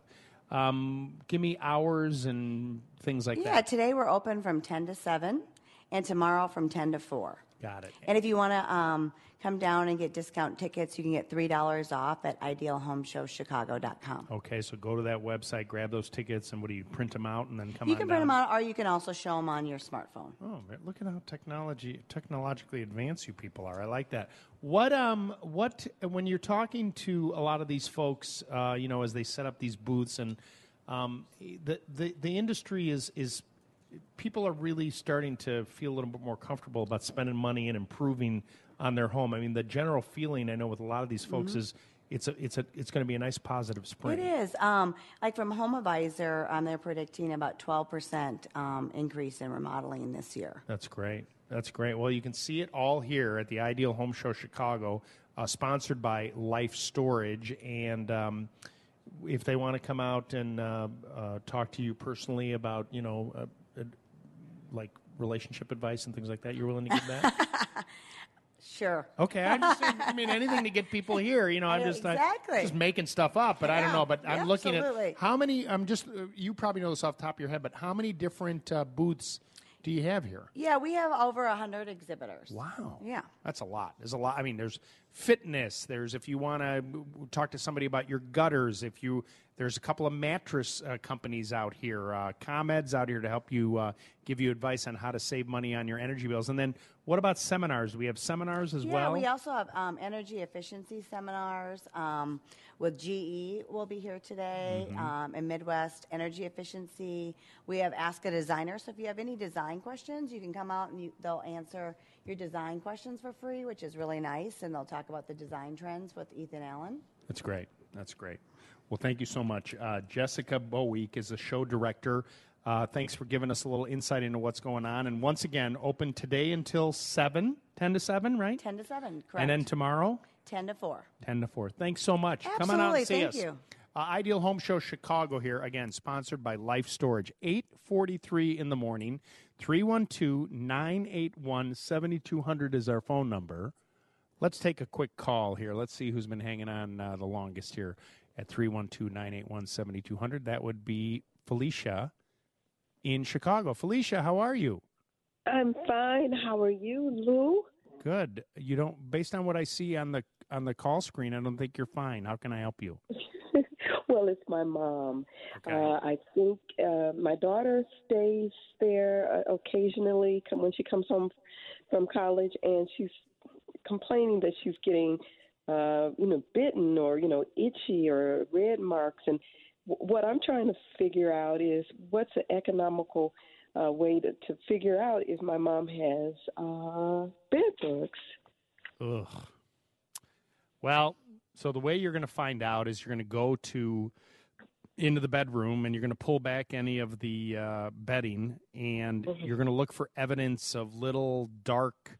Um, give me hours and things like Yeah, that. today we're open from ten to seven and tomorrow from ten to four. Got it. And if you want to um, come down and get discount tickets, you can get three dollars off at ideal home show chicago dot com. Okay, so go to that website, grab those tickets, and what do you print them out and then come You on can print down? them out, or you can also show them on your smartphone. Oh, man, look at how technology technologically advanced you people are. I like that. What um what when you're talking to a lot of these folks, uh, you know, as they set up these booths, and um, the the the industry is is people are really starting to feel a little bit more comfortable about spending money and improving on their home. I mean, the general feeling I know with a lot of these folks Mhm. is it's a it's a it's going to be a nice positive spring. It is. Um, like from Home Advisor, um, they're predicting about twelve percent um, increase in remodeling this year. That's great. That's great. Well, you can see it all here at the Ideal Home Show Chicago, uh, sponsored by Life Storage. And um, if they want to come out and uh, uh, talk to you personally about, you know, uh, uh, like relationship advice and things like that, you're willing to give that? Sure. Okay, I just I mean anything to get people here. You know, I'm Yeah, just uh, exactly. just making stuff up, but I don't Yeah, know. But I'm yeah, looking absolutely. at how many. I'm just uh, you probably know this off the top of your head, but how many different uh, booths do you have here? Yeah, we have over one hundred exhibitors. Wow. Yeah. That's a lot. There's a lot. I mean, there's fitness. There's if you want to talk to somebody about your gutters. If you there's a couple of mattress uh, companies out here, uh, ComEd's out here to help you uh, give you advice on how to save money on your energy bills. And then what about seminars? We have seminars as yeah, well. Yeah, we also have um, energy efficiency seminars um, with G E. Will be here today Mm-hmm. um, in Midwest Energy Efficiency. We have Ask a Designer. So if you have any design questions, you can come out and you, they'll answer your design questions for free, which is really nice. And they'll talk about the design trends with Ethan Allen. That's great. That's great. Well, thank you so much. Uh, Jessica Boweek is the show director. Uh, thanks for giving us a little insight into what's going on. And once again, open today until seven, ten to seven, right? ten to seven, correct. And then tomorrow? ten to four. ten to four. Thanks so much. Absolutely, Come on out and see thank us. you. Uh, Ideal Home Show Chicago here, again, sponsored by Life Storage. eight forty-three in the morning. three one two, nine eight one, seven two zero zero is our phone number. Let's take a quick call here. Let's see who's been hanging on uh, the longest here at three one two, nine eight one, seven two zero zero. That would be Felicia in Chicago. Felicia, how are you? I'm fine. How are you, Lou? Good. You don't, based on what I see on the on the call screen, I don't think you're fine. How can I help you? Well, it's my mom. Okay. Uh, I think uh, my daughter stays there uh, occasionally come, when she comes home from college, and she's complaining that she's getting, uh, you know, bitten or, you know, itchy or red marks. And w- what I'm trying to figure out is what's an economical uh, way to, to figure out if my mom has uh, bed bugs. Ugh. Well, so the way you're going to find out is you're going to go to into the bedroom and you're going to pull back any of the uh, bedding and Mm-hmm. you're going to look for evidence of little dark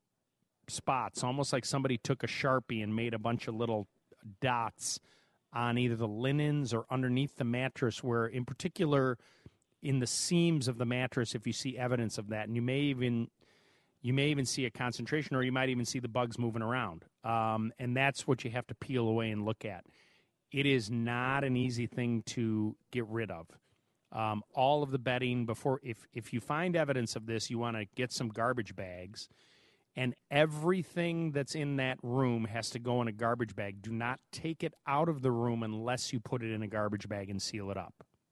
spots, almost like somebody took a Sharpie and made a bunch of little dots on either the linens or underneath the mattress, where in particular in the seams of the mattress, if you see evidence of that, and you may even you may even see a concentration, or you might even see the bugs moving around. Um, and that's what you have to peel away and look at. It is not an easy thing to get rid of. Um, all of the bedding before, if if you find evidence of this, you want to get some garbage bags, and everything that's in that room has to go in a garbage bag. Do not take it out of the room unless you put it in a garbage bag and seal it up.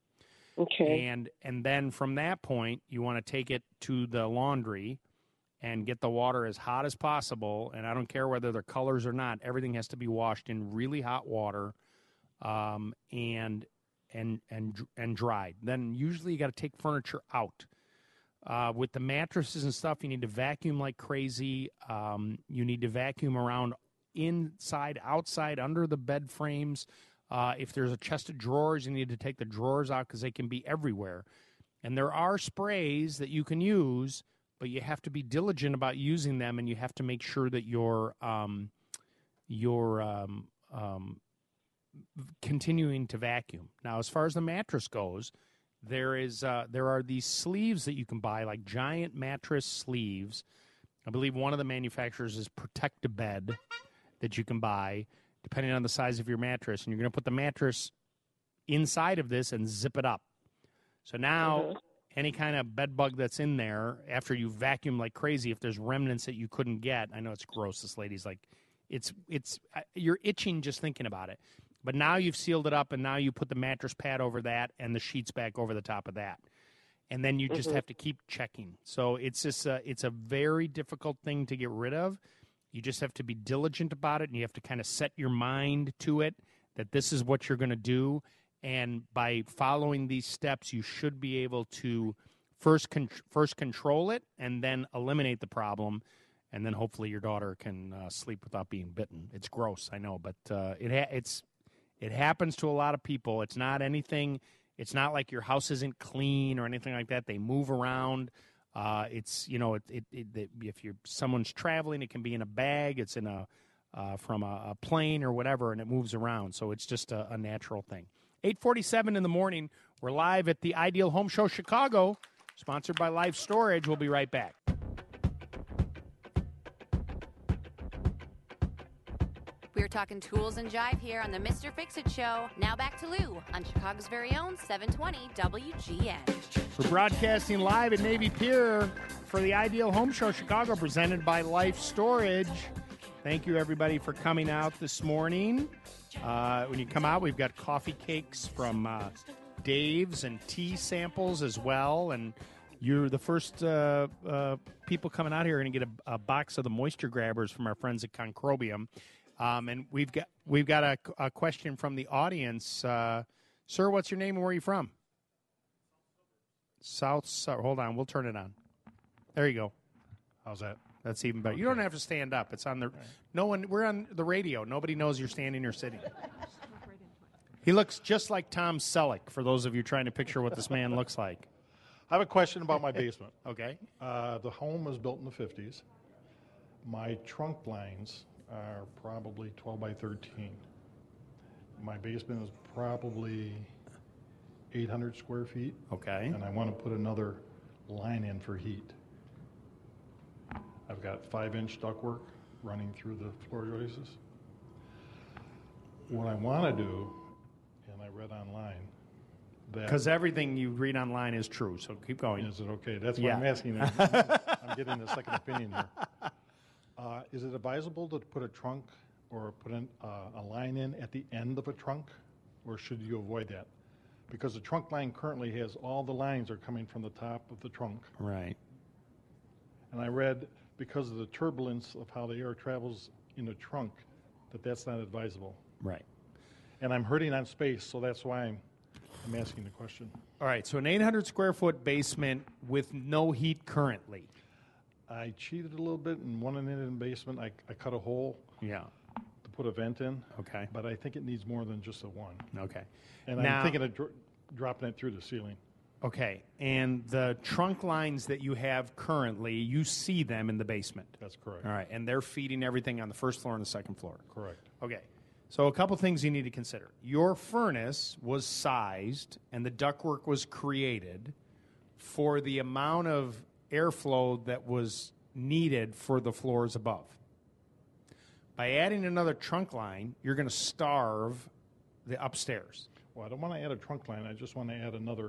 Okay. And and then from that point, you want to take it to the laundry and get the water as hot as possible. And I don't care whether they're colors or not. Everything has to be washed in really hot water, um, and and and and dried. Then usually you got to take furniture out. Uh, with the mattresses and stuff, you need to vacuum like crazy. Um, you need to vacuum around inside, outside, under the bed frames. Uh, if there's a chest of drawers, you need to take the drawers out because they can be everywhere. And there are sprays that you can use, but you have to be diligent about using them, and you have to make sure that you're um, you're um, um, continuing to vacuum. Now, as far as the mattress goes, there is uh, there are these sleeves that you can buy, like giant mattress sleeves. I believe one of the manufacturers is Protect-A-Bed that you can buy, depending on the size of your mattress. And you're going to put the mattress inside of this and zip it up. So now Mm-hmm. any kind of bed bug that's in there, after you vacuum like crazy, if there's remnants that you couldn't get, I know it's gross. This lady's like, it's it's uh, you're itching just thinking about it. But now you've sealed it up, and now you put the mattress pad over that and the sheets back over the top of that. And then you just Mhm. have to keep checking. So it's just a, it's a very difficult thing to get rid of. You just have to be diligent about it, and you have to kind of set your mind to it that this is what you're going to do. And by following these steps, you should be able to first con- first control it and then eliminate the problem. And then hopefully your daughter can uh, sleep without being bitten. It's gross, I know, but uh, it ha- it's it happens to a lot of people. It's not anything. It's not like your house isn't clean or anything like that. They move around. Uh, it's you know, it, it, it, it, if you're someone's traveling, it can be in a bag. It's in a uh, from a, a plane or whatever, and it moves around. So it's just a, a natural thing. eight forty-seven in the morning. We're live at the Ideal Home Show Chicago, sponsored by Life Storage. We'll be right back. We're talking tools and jive here on the Mister Fix-It Show. Now back to Lou on Chicago's very own seven twenty W G N. We're broadcasting live at Navy Pier for the Ideal Home Show Chicago, presented by Life Storage. Thank you, everybody, for coming out this morning. Uh, when you come out, we've got coffee cakes from uh, Dave's and tea samples as well. And you're the first uh, uh, people coming out here are going to get a, a box of the moisture grabbers from our friends at Concrobium. Um, and we've got we've got a, a question from the audience. Uh, sir, what's your name and where are you from? South. So, hold on, we'll turn it on. There you go. How's that? That's even better. Okay. You don't have to stand up. It's on the. No one. We're on the radio. Nobody knows you're standing or sitting. He looks just like Tom Selleck. For those of you trying to picture what this man looks like. I have a question about my basement. Okay. Uh, the home was built in the fifties. My trunk lines are probably twelve by thirteen. My basement is probably eight hundred square feet. Okay. And I want to put another line in for heat. I've got five-inch ductwork running through the floor joists. What I want to do, and I read online, that because everything you read online is true, so keep going. Is it okay? That's yeah. what I'm asking. I'm getting a second opinion here. Uh, is it advisable to put a trunk or put in, uh, a line in at the end of a trunk, or should you avoid that? Because the trunk line currently has all the lines are coming from the top of the trunk. Right. And I read, because of the turbulence of how the air travels in the trunk, that that's not advisable. Right. And I'm hurting on space, so that's why I'm, I'm asking the question. All right, so an eight hundred square foot basement with no heat currently. I cheated a little bit and one in the basement. I, I cut a hole. Yeah. To put a vent in. Okay. But I think it needs more than just a one. Okay. And now, I'm thinking of dro- dropping it through the ceiling. Okay, and the trunk lines that you have currently, you see them in the basement. That's correct. All right, and they're feeding everything on the first floor and the second floor. Correct. Okay, so a couple things you need to consider. Your furnace was sized and the ductwork was created for the amount of airflow that was needed for the floors above. By adding another trunk line, you're going to starve the upstairs. Well, I don't want to add a trunk line. I just want to add another.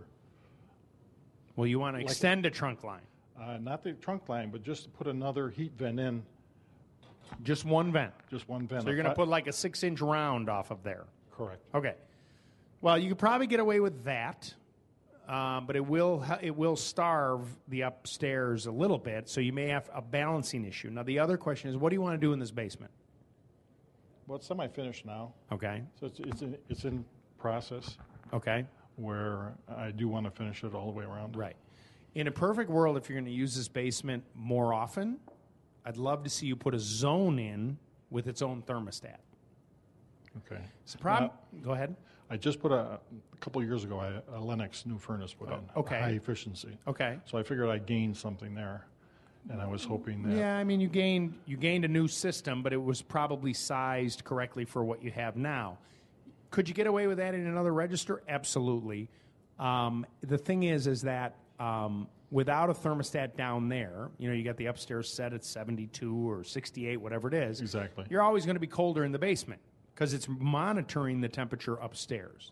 Well, you want to like extend a, a trunk line. Uh, not the trunk line, but just to put another heat vent in. Just one vent? Just one vent. So you're going to put like a six-inch round off of there? Correct. Okay. Well, you could probably get away with that, um, but it will it will starve the upstairs a little bit, so you may have a balancing issue. Now, the other question is, what do you want to do in this basement? Well, it's semi-finished now. Okay. So it's it's in, it's in process. Okay. Where I do want to finish it all the way around. Right. In a perfect world, if you're going to use this basement more often, I'd love to see you put a zone in with its own thermostat. Okay. So problem, uh, go ahead. I just put a, a couple of years ago I, a Lennox new furnace put oh, in. Okay. High efficiency. Okay. So I figured I'd gain something there, and I was hoping that. Yeah, I mean you gained you gained a new system, but it was probably sized correctly for what you have now. Could you get away with adding another register? Absolutely. Um, the thing is, is that um, without a thermostat down there, you know, you got the upstairs set at seventy-two or sixty-eight, whatever it is. Exactly. You're always going to be colder in the basement because it's monitoring the temperature upstairs.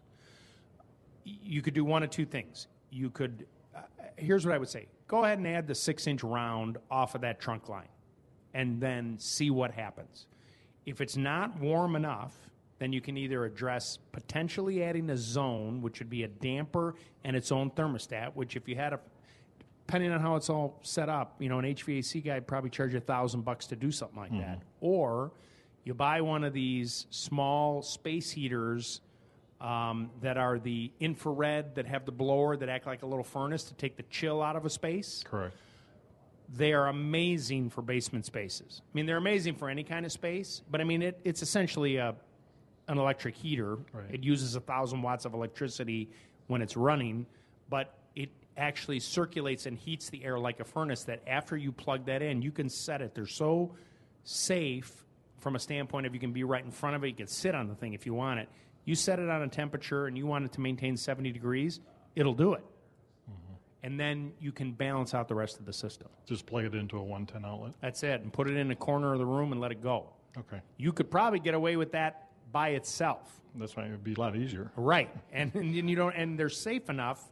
You could do one of two things. You could, uh, here's what I would say. Go ahead and add the six-inch round off of that trunk line and then see what happens. If it's not warm enough, then you can either address potentially adding a zone, which would be a damper and its own thermostat, which if you had a, depending on how it's all set up, you know, an H V A C guy would probably charge you a thousand bucks to do something like mm-hmm. that. Or you buy one of these small space heaters um, that are the infrared that have the blower that act like a little furnace to take the chill out of a space. Correct. They are amazing for basement spaces. I mean, they're amazing for any kind of space, but I mean, it, it's essentially a an electric heater. Right. It uses a thousand watts of electricity when it's running, but it actually circulates and heats the air like a furnace that after you plug that in, you can set it. They're so safe from a standpoint of you can be right in front of it. You can sit on the thing if you want it. You set it on a temperature and you want it to maintain seventy degrees, it'll do it. Mm-hmm. And then you can balance out the rest of the system. Just plug it into a one ten outlet. That's it. And put it in a corner of the room and let it go. Okay. You could probably get away with that by itself. That's why it would be a lot easier. Right. And, and you don't and they're safe enough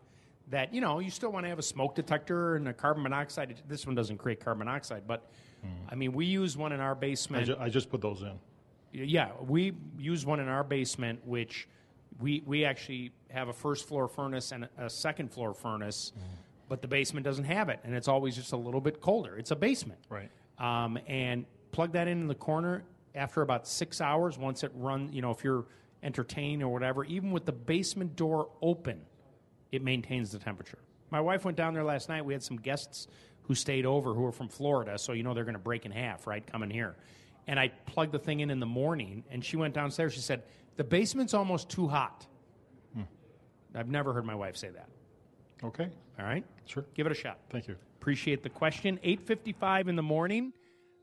that, you know, you still want to have a smoke detector and a carbon monoxide. This one doesn't create carbon monoxide, but, I mean, we use one in our I, basement. ju- I just put those in. Yeah, we use one in our basement, which we we actually have a first floor furnace and a second floor furnace, Mm. but the basement doesn't have it, and it's always just a little bit colder. It's a basement. Right. Um, and plug that in in the corner after about six hours, once it runs, you know, if you're entertained or whatever, even with the basement door open, it maintains the temperature. My wife went down there last night. We had some guests who stayed over who are from Florida, so you know they're going to break in half, right, coming here. And I plugged the thing in in the morning, and she went downstairs. She said, the basement's almost too hot. Hmm. I've never heard my wife say that. Okay. All right? Sure. Give it a shot. Thank you. Appreciate the question. eight fifty-five in the morning.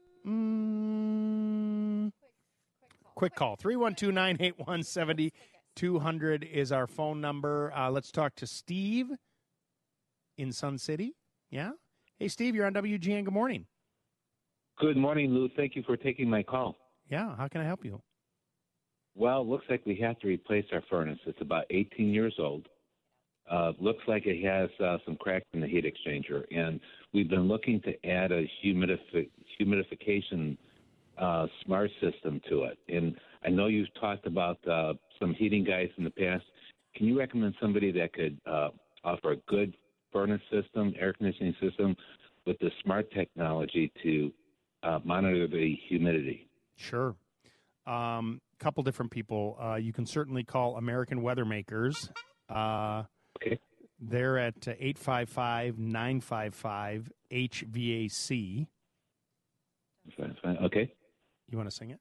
Mm, quick call. three one two, nine eight one, seven two zero zero is our phone number. Uh, let's talk to Steve in Sun City. Yeah? Hey, Steve, you're on W G N. Good morning. Good morning, Lou. Thank you for taking my call. Yeah, how can I help you? Well, looks like we have to replace our furnace. It's about eighteen years old. Uh, looks like it has uh, some cracks in the heat exchanger, and we've been looking to add a humidifi- humidification uh, smart system to it. And I know you've talked about uh, some heating guys in the past. Can you recommend somebody that could uh, offer a good furnace system, air conditioning system, with the smart technology to uh, monitor the humidity? Sure. Um, couple different people. Uh, you can certainly call American Weather Makers. Uh, okay. They're at uh, eight five five, nine five five, H V A C. Okay. You want to sing it?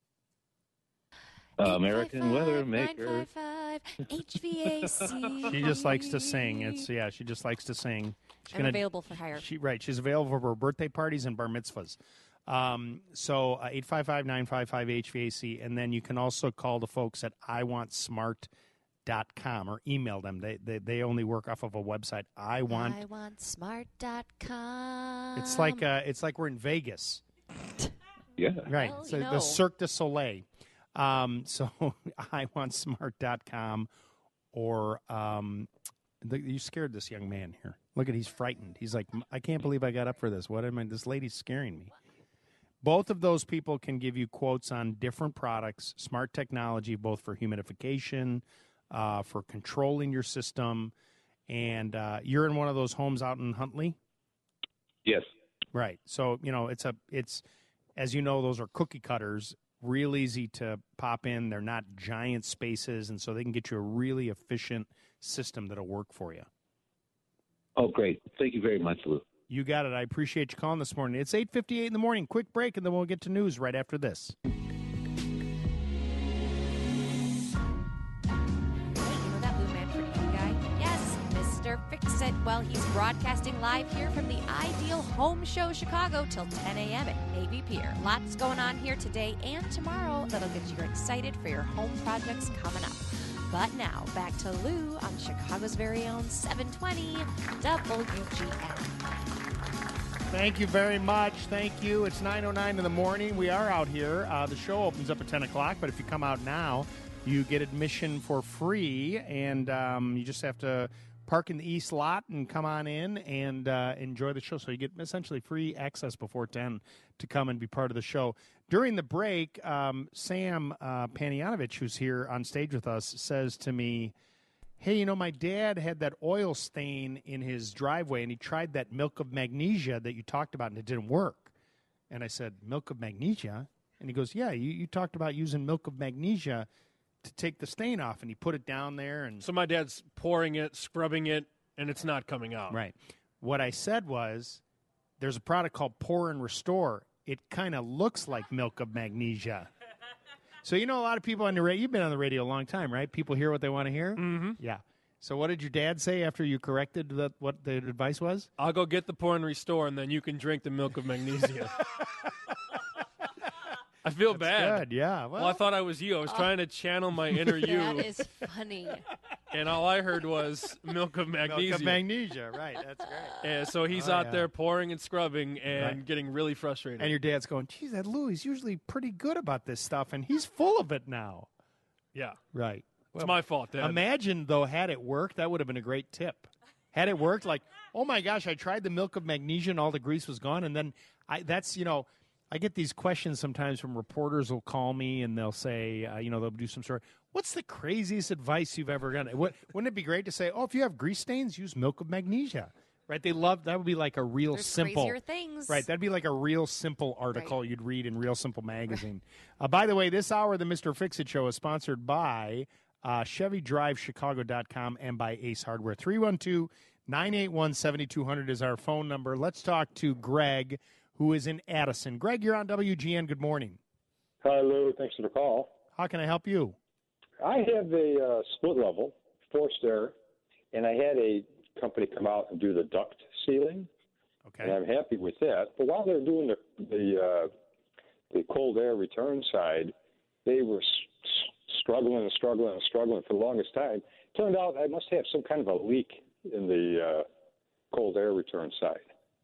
Uh, American Weather Makers. H V A C. She just likes to sing. It's yeah. She just likes to sing. She's I'm available for hire. She right. She's available for her birthday parties and bar mitzvahs. Um, so uh, eight five five, nine five five, H V A C, and then you can also call the folks at I want smart dot com or email them. They they they only work off of a website. I want. I want smart dot com. It's like uh, it's like we're in Vegas. Yeah. Right. Well, So you know. the Cirque du Soleil. Um, so I want smart dot com or um, the, you scared this young man here. Look at he's frightened. He's like, I can't believe I got up for this. What am I? This lady's scaring me. Both of those people can give you quotes on different products, smart technology, both for humidification, uh, for controlling your system. And uh, you're in one of those homes out in Huntley? Yes. Right. So, you know, it's a, it's, as you know, those are cookie cutters, real easy to pop in. They're not giant spaces, and so they can get you a really efficient system that'll work for you. Oh, great. Thank you very much, Lou. You got it. I appreciate you calling this morning. It's eight fifty-eight in the morning. Quick break, and then we'll get to news right after this. You know that Lou Manfred guy? Yes, Mister Fix-It. Well, he's broadcasting live here from the Ideal Home Show Chicago till ten a.m. at Navy Pier. Lots going on here today and tomorrow that'll get you excited for your home projects coming up. But now, back to Lou on Chicago's very own seven twenty W G N. Thank you very much. Thank you. It's nine oh nine in the morning. We are out here. Uh, the show opens up at ten o'clock, but if you come out now, you get admission for free, and um, you just have to park in the east lot and come on in and uh, enjoy the show. So you get essentially free access before ten to come and be part of the show. During the break, um, Sam uh, Panianovich, who's here on stage with us, says to me, hey, you know, my dad had that oil stain in his driveway, and he tried that milk of magnesia that you talked about, and it didn't work. And I said, milk of magnesia? And he goes, yeah, you, you talked about using milk of magnesia to take the stain off, and he put it down there. And So my dad's pouring it, scrubbing it, and it's not coming out. Right. What I said was, there's a product called Pour and Restore. It kind of looks like milk of magnesia. So, you know, a lot of people on the radio, you've been on the radio a long time, right? People hear what they want to hear? Mm-hmm. Yeah. So what did your dad say after you corrected the, what the advice was? I'll go get the Pour and Restore, and then you can drink the milk of magnesia. I feel That's bad. good, yeah. Well, Well- I thought I was you. I was trying to channel my inner you. That is funny. And all I heard was milk of magnesia. Milk of magnesia, right. That's great. And so he's Oh, out yeah. there pouring and scrubbing and Right. getting really frustrated. And your dad's going, geez, that Lou, he's usually pretty good about this stuff, and he's full of it now. Yeah. Right. It's my fault, Dad. Imagine, though, had it worked, that would have been a great tip. had it worked, like, oh my gosh, I tried the milk of magnesia and all the grease was gone. And then I, that's, you know, I get these questions sometimes from reporters will call me and they'll say, uh, you know, they'll do some sort of, what's the craziest advice you've ever gotten? What, wouldn't it be great to say, oh, if you have grease stains, use milk of magnesia? Right? They love, that would be like a real There's simple. crazier things. Right. That'd be like a real simple article right. you'd read in Real Simple Magazine. uh, by the way, this hour of the Mister Fix-It Show is sponsored by uh, Chevy Drive Chicago dot com and by Ace Hardware. three one two, nine eight one, seven two zero zero is our phone number. Let's talk to Greg, who is in Addison. Greg, you're on W G N. Good morning. Hello. Thanks for the call. How can I help you? I have a uh, split level, forced air, and I had a company come out and do the duct sealing. Okay. And I'm happy with that. But while they're doing the the, uh, the cold air return side, they were s- struggling and struggling and struggling for the longest time. Turned out I must have some kind of a leak in the uh, cold air return side.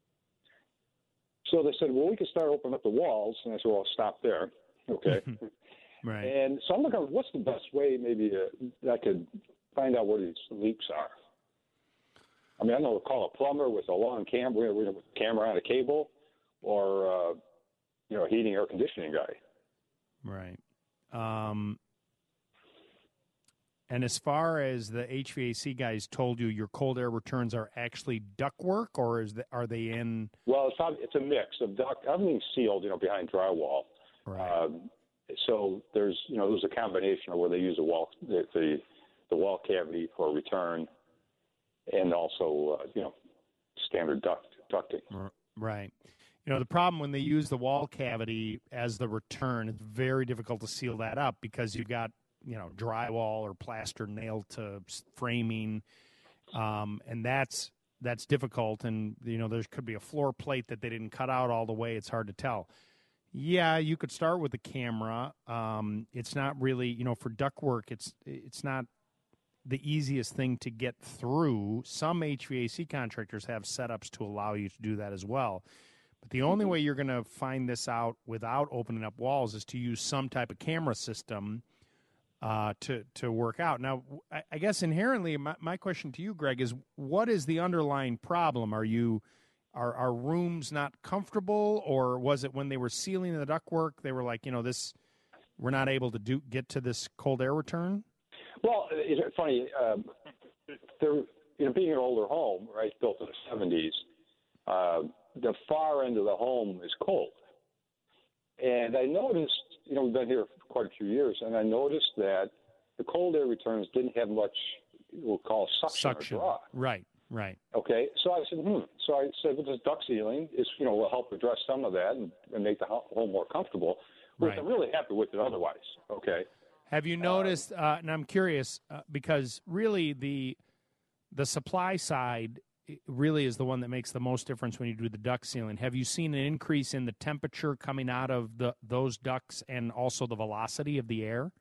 So they said, well, we can start opening up the walls. And I said, well, I'll stop there. Okay. Right. And so I'm looking, what's the best way maybe uh, I could find out where these leaks are? I mean, I know to call a plumber with a long camera, with a camera on a cable, or uh, you know, a heating air conditioning guy. Right. Um, and as far as the H V A C guys told you, your cold air returns are actually ductwork, or is the, are they in? Well, it's not, it's a mix of duct. Everything's sealed, you know, behind drywall. Right. Um, so there's, you know, there's a combination of where they use the wall, the the, the wall cavity for return. And also, uh, you know, standard duct ducting. Right. You know, the problem when they use the wall cavity as the return, it's very difficult to seal that up because you've got, you know, drywall or plaster nailed to framing, um, and that's that's difficult. And you know, there could be a floor plate that they didn't cut out all the way. It's hard to tell. Yeah, you could start with the camera. Um, it's not really, you know, for ductwork, it's it's not the easiest thing to get through. Some H V A C contractors have setups to allow you to do that as well. But the only way you're going to find this out without opening up walls is to use some type of camera system uh, to to work out. Now, I, I guess inherently, my, my question to you, Greg, is what is the underlying problem? Are you are are rooms not comfortable, or was it when they were sealing the ductwork, they were like, you know, this we're not able to do get to this cold air return? Well, it's funny. Um, there, you know, being an older home, right, built in the seventies, uh, the far end of the home is cold. And I noticed, you know, we've been here for quite a few years, and I noticed that the cold air returns didn't have much we'll call suction, Suction. or draw. Right, right. Okay, so I said, hmm. So I said, well, this duct sealing is, you know, will help address some of that and, and make the home more comfortable. Which Right. I'm really happy with it otherwise. Okay. Have you noticed, uh, and I'm curious, uh, because really the the supply side really is the one that makes the most difference when you do the duct sealing. Have you seen an increase in the temperature coming out of the those ducts and also the velocity of the air?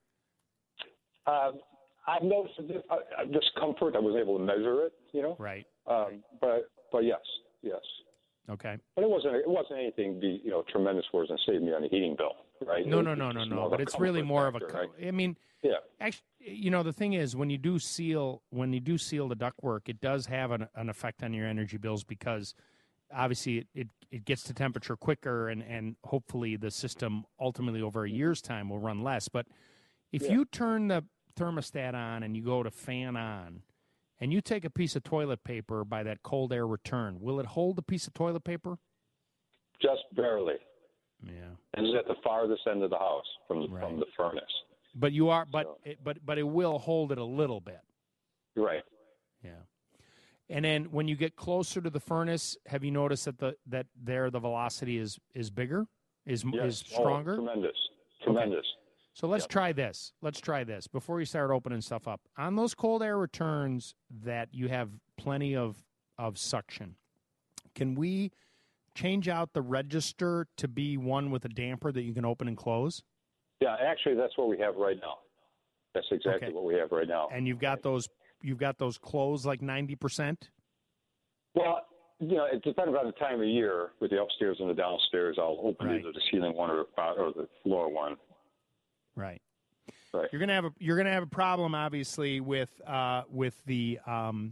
Um, I've noticed this, uh, discomfort. I was able to measure it, you know. Right. Um, but but yes, yes. Okay. But it wasn't it wasn't anything be you know tremendous where it's going to save me on the heating bill, right? No, It no, was no, no, just no. more of But a it's really comfort more of a. factor, Co- right? I mean, yeah. Actually, you know, the thing is, when you do seal, when you do seal the ductwork, it does have an, an effect on your energy bills because obviously it, it, it gets to temperature quicker, and, and hopefully the system ultimately over a year's time will run less. But if Yeah. you turn the thermostat on and you go to fan on, and you take a piece of toilet paper by that cold air return, will it hold the piece of toilet paper? Just barely. Yeah. And it's at the farthest end of the house from the, from the furnace. But you are, but it, but but it will hold it a little bit. Right. Yeah. And then when you get closer to the furnace, have you noticed that the that there the velocity is is bigger, is Yes. is Oh, stronger? tremendous. Tremendous. So let's try this. Let's try this before you start opening stuff up. On those cold air returns that you have plenty of of suction, can we change out the register to be one with a damper that you can open and close? Yeah, actually, that's what we have right now. That's exactly Okay. what we have right now. And you've got those you've got those closed like ninety percent? Well, you know, it depends on the time of year. With the upstairs and the downstairs, I'll open Right. either the ceiling one or, or the floor one. Right. Right. You're gonna have a you're gonna have a problem, obviously, with uh, with the um,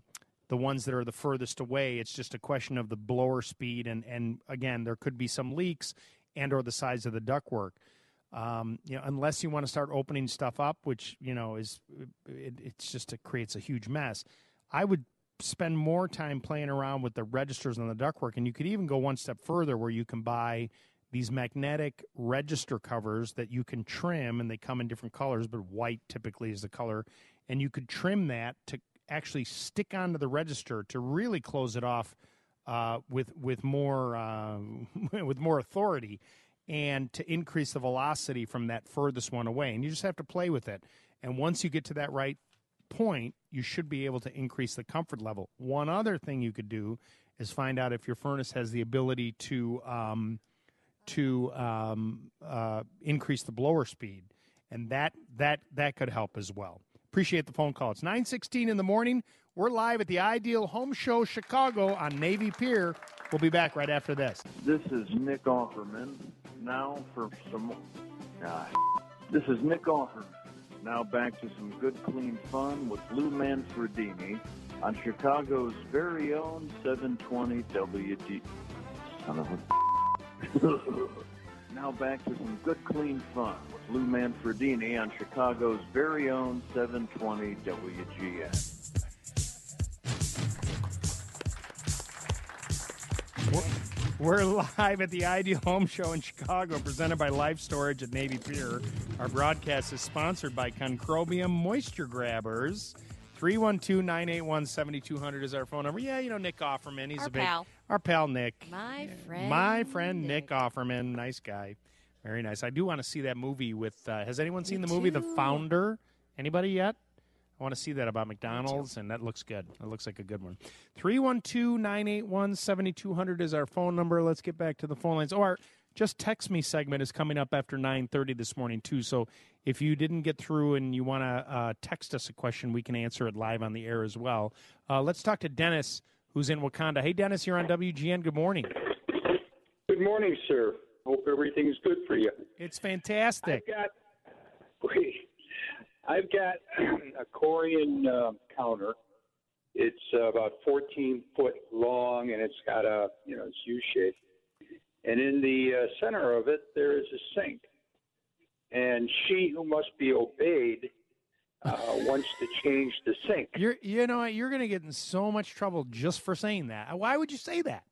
the ones that are the furthest away. It's just a question of the blower speed, and, and again, there could be some leaks and or the size of the ductwork. Um, you know, unless you want to start opening stuff up, which, you know, is it, it's just it creates a huge mess. I would spend more time playing around with the registers on the ductwork, and you could even go one step further where you can buy these magnetic register covers that you can trim, and they come in different colors, but white typically is the color, and you could trim that to actually stick onto the register to really close it off uh, with with more uh, with more authority, and to increase the velocity from that furthest one away. And you just have to play with it. And once you get to that right point, you should be able to increase the comfort level. One other thing you could do is find out if your furnace has the ability to um, to um, uh, increase the blower speed, and that that that could help as well. Appreciate the phone call. It's nine sixteen in the morning. We're live at the Ideal Home Show Chicago on Navy Pier. We'll be back right after this. This is Nick Offerman. Now for some... Ah, this is Nick Offerman. Now back to some good, clean fun with Lou Manfredini on Chicago's very own seven twenty W G... Son of a... Now back to some good, clean fun with Lou Manfredini on Chicago's very own seven twenty W G N. We're live at the Ideal Home Show in Chicago, presented by Life Storage at Navy Pier. Our broadcast is sponsored by Concrobium Moisture Grabbers. three one two, nine eight one, seven two zero zero is our phone number. Yeah, you know Nick Offerman. He's Our a big pal. Our pal Nick. My friend. My friend Nick. Nick Offerman. Nice guy. Very nice. I do want to see that movie with, uh, has anyone seen Me the movie The too. Founder? Anybody yet? I want to see that about McDonald's, and that looks good. That looks like a good one. three one two, nine eight one, seven two zero zero is our phone number. Let's get back to the phone lines. Oh, our Just Text Me segment is coming up after nine thirty this morning, too. So if you didn't get through and you want to uh, text us a question, we can answer it live on the air as well. Uh, let's talk to Dennis, who's in Wakanda. Hey, Dennis, you're on W G N. Good morning. Good morning, sir. Hope everything's good for you. It's fantastic. I've got, wait, I've got a Corian uh, counter. It's uh, about fourteen foot long, and it's got a, you know, it's U-shaped. And in the uh, center of it, there is a sink. And she who must be obeyed uh, wants to change the sink. You're, you know, what? You're going to get in so much trouble just for saying that. Why would you say that?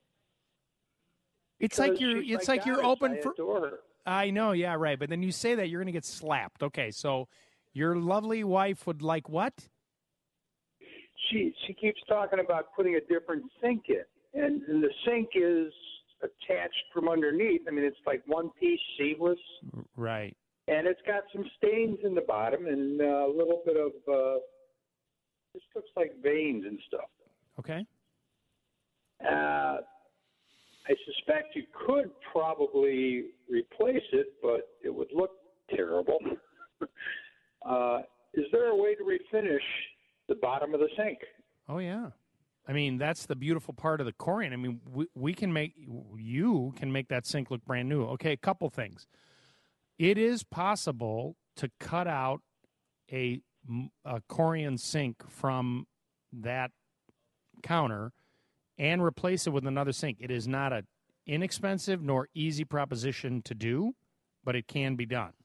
It's Because like you're. she's It's my like you're goddess. open I for. adore her. I know, yeah, right. But then you say that, you're going to get slapped. Okay, so your lovely wife would like what? She she keeps talking about putting a different sink in, and, and the sink is attached from underneath. I mean, it's like one piece seamless, Right. and it's got some stains in the bottom and uh, a little bit of uh, this looks like veins and stuff. Okay. Uh, I suspect you could probably replace it, but it would look terrible. uh, is there a way to refinish the bottom of the sink? Oh, yeah. I mean, that's the beautiful part of the Corian. I mean, we, we can make, you can make that sink look brand new. Okay, a couple things. It is possible to cut out a, a Corian sink from that counter and replace it with another sink. It is not an inexpensive nor easy proposition to do, but it can be done.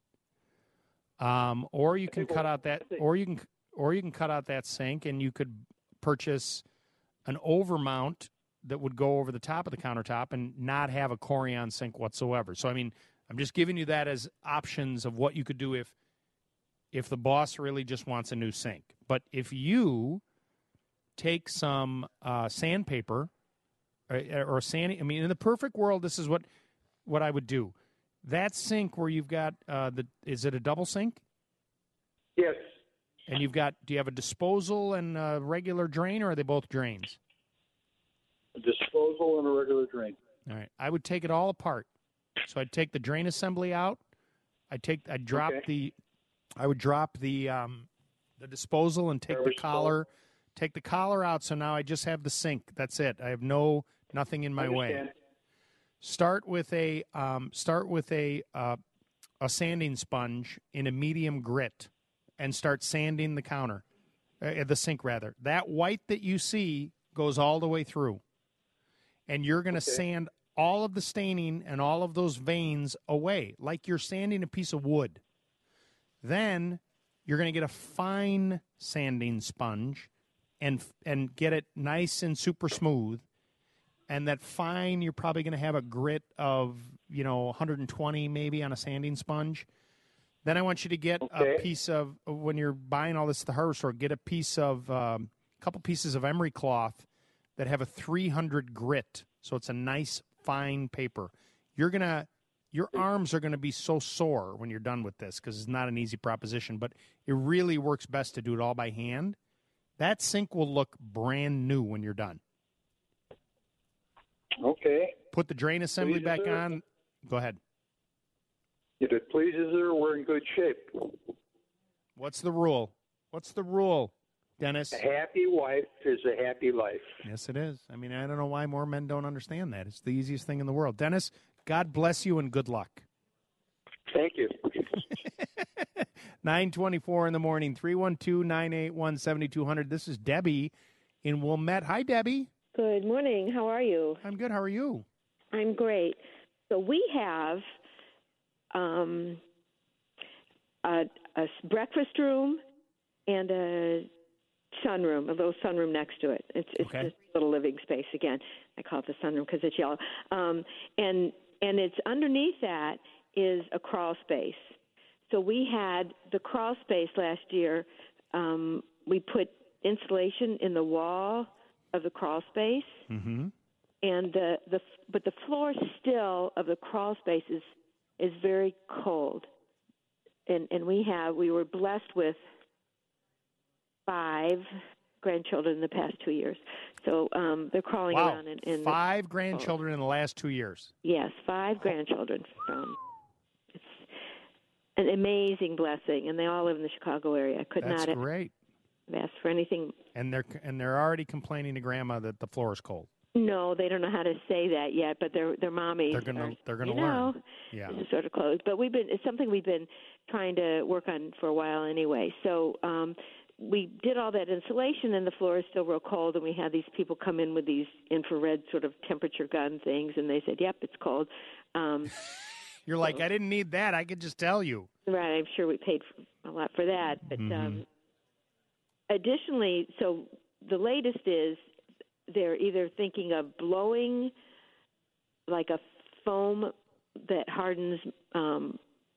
Um, or you can cut out that, or you can, or you can cut out that sink, and you could purchase an overmount that would go over the top of the countertop and not have a Corian sink whatsoever. So, I mean, I'm just giving you that as options of what you could do if, if the boss really just wants a new sink. But if you take some uh, sandpaper or, or sand. I mean, in the perfect world, this is what what I would do. That sink where you've got uh, the is it a double sink? Yes. And you've got do you have a disposal and a regular drain, or are they both drains? A disposal and a regular drain. All right. I would take it all apart. So I'd take the drain assembly out. I'd take I'd drop Okay. the I would drop the um, the disposal and take Garbage the collar. Take the collar out, so now I just have the sink. That's it. I have no nothing in my way. Understand. Start with a um, start with a uh, a sanding sponge in a medium grit, and start sanding the counter. uh, the sink rather. That white that you see goes all the way through. And you're going to Okay. sand all of the staining and all of those veins away, like you're sanding a piece of wood. Then you're going to get a fine sanding sponge and and get it nice and super smooth. And that fine, you're probably going to have a grit of, you know, one hundred twenty maybe on a sanding sponge. Then I want you to get Okay. a piece of, when you're buying all this at the hardware store, get a piece of, um, a couple pieces of emery cloth that have a three hundred grit. So it's a nice, fine paper. You're going to, your arms are going to be so sore when you're done with this because it's not an easy proposition, but it really works best to do it all by hand. That sink will look brand new when you're done. Okay. Put the drain assembly Pleases back her. on. Go ahead. If it pleases her, we're in good shape. What's the rule? What's the rule, Dennis? A happy wife is a happy life. Yes, it is. I mean, I don't know why more men don't understand that. It's the easiest thing in the world. Dennis, God bless you and good luck. Thank you. nine twenty-four in the morning, three one two, nine eight one, seven two zero zero. This is Debbie in Wilmette. Hi, Debbie. Good morning. How are you? I'm good. How are you? I'm great. So we have um, a, a breakfast room and a sunroom, a little sunroom next to it. It's, it's Okay. just a little living space. Again, I call it the sunroom because it's yellow. Um, and and it's underneath that is a crawl space. So we had the crawl space last year. Um, we put insulation in the wall of the crawl space, Mm-hmm. and the, the but the floor still of the crawl space is is very cold. And and we have we were blessed with five grandchildren in the past two years. So um, they're crawling Wow. around in, in Five grandchildren in the last two years. The, yes, five grandchildren from. It's an amazing blessing, and they all live in the Chicago area. I could That's not great. have asked for anything. And they're and they're already complaining to Grandma that the floor is cold. No, they don't know how to say that yet, but their their mommies They're gonna are, they're gonna you learn. know, Yeah. This is sort of closed. But we've been it's something we've been trying to work on for a while anyway. So um, we did all that insulation, and the floor is still real cold. And we had these people come in with these infrared sort of temperature gun things, and they said, "Yep, it's cold." Um, You're like, I didn't need that. I could just tell you. Right, I'm sure we paid a lot for that. But Mhm. um, additionally, so the latest is they're either thinking of blowing like a foam that hardens um,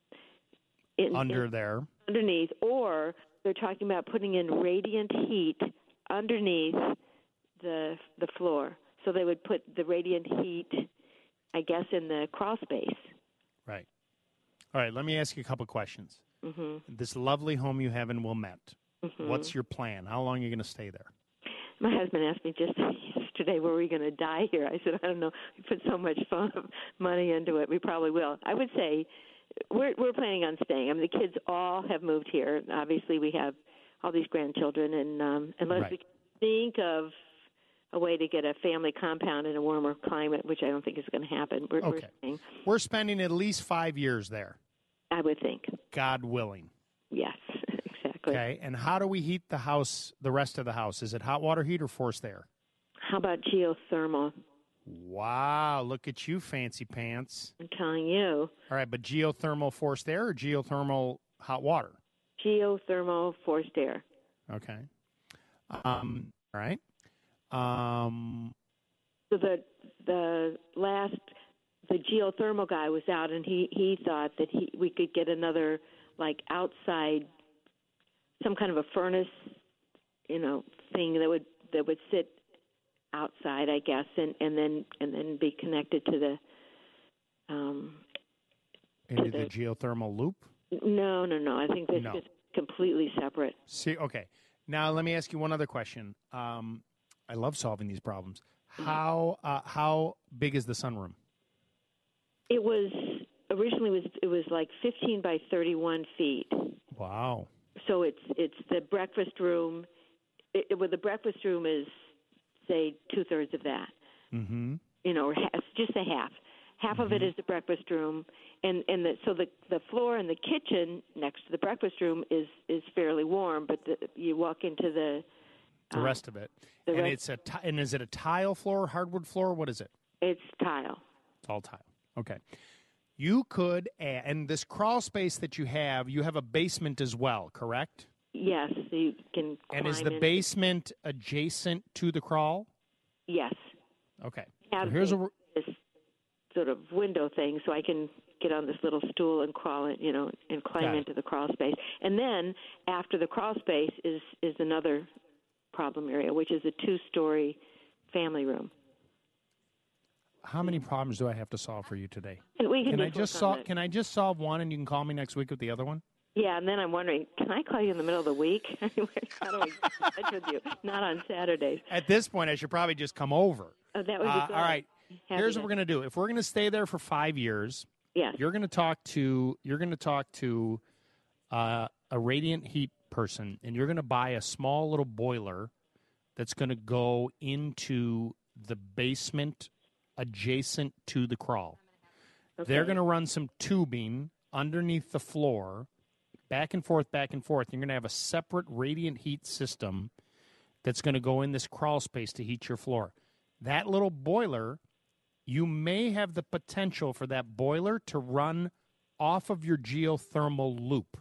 in, Under in- there. underneath, or they're talking about putting in radiant heat underneath the the floor. So they would put the radiant heat, I guess, in the crawl space. Right. All right, let me ask you a couple questions. hmm This lovely home you have in Wilmette, Mhm. what's your plan? How long are you going to stay there? My husband asked me just yesterday, were we going to die here? I said, I don't know. We put so much fun, money into it. We probably will. I would say we're we're planning on staying. I mean, the kids all have moved here. Obviously, we have all these grandchildren, and um, unless Right. we can think of a way to get a family compound in a warmer climate, which I don't think is going to happen, we're, we're Okay. staying. We're spending at least five years there, I would think. God willing. Yes, exactly. Okay, and how do we heat the house, the rest of the house? Is it hot water heat or forced air? How about geothermal? Wow, look at you, fancy pants. I'm telling you. All right, but geothermal forced air or geothermal hot water? Geothermal forced air. Okay. Um, all right. Um, So the the last the geothermal guy was out, and he he thought that he we could get another like outside some kind of a furnace, you know, thing that would that would sit outside, I guess, and and then and then be connected to the um into the geothermal loop? no no no I think this No. is completely separate. See, okay. Now let me ask you one other question. Um, I love solving these problems. How uh, how big is the sunroom? It was originally was it was like fifteen by thirty-one feet. Wow. So it's it's the breakfast room. It, it, well, the breakfast room is say two thirds of that. Mm-hmm. You know, or half, just a half, Half of it is the breakfast room, and and the, so the the floor in the kitchen next to the breakfast room is is fairly warm. But the, you walk into the The um, rest of it. the And rest- it's a ti- and is it a tile floor, hardwood floor? What is it? It's tile. It's all tile. Okay. You could add, and this crawl space that you have, you have a basement as well, correct? Yes, so you can. And is climb the in. basement adjacent to the crawl? Yes. Okay. Have So here's the- a this sort of window thing, so I can get on this little stool and crawl it, you know, and climb Got it. into the crawl space. And then after the crawl space is is another problem area, which is a two-story family room. How many problems do I have to solve for you today? And we can I just just work on solve? it. Can I just solve one, and you can call me next week with the other one? Yeah, and then I'm wondering, can I call you in the middle of the week? How do I get in touch with you? Not on Saturdays. At this point, I should probably just come over. Oh, that would be Uh, great. all right. Happy Here's to- what we're gonna do. If we're gonna stay there for five years, yes, you're gonna talk to you're gonna talk to uh, a radiant heat person, and you're gonna buy a small little boiler that's gonna go into the basement adjacent to the crawl. They're Okay. going to run some tubing underneath the floor, back and forth, back and forth. You're going to have a separate radiant heat system that's going to go in this crawl space to heat your floor. That little boiler, you may have the potential for that boiler to run off of your geothermal loop.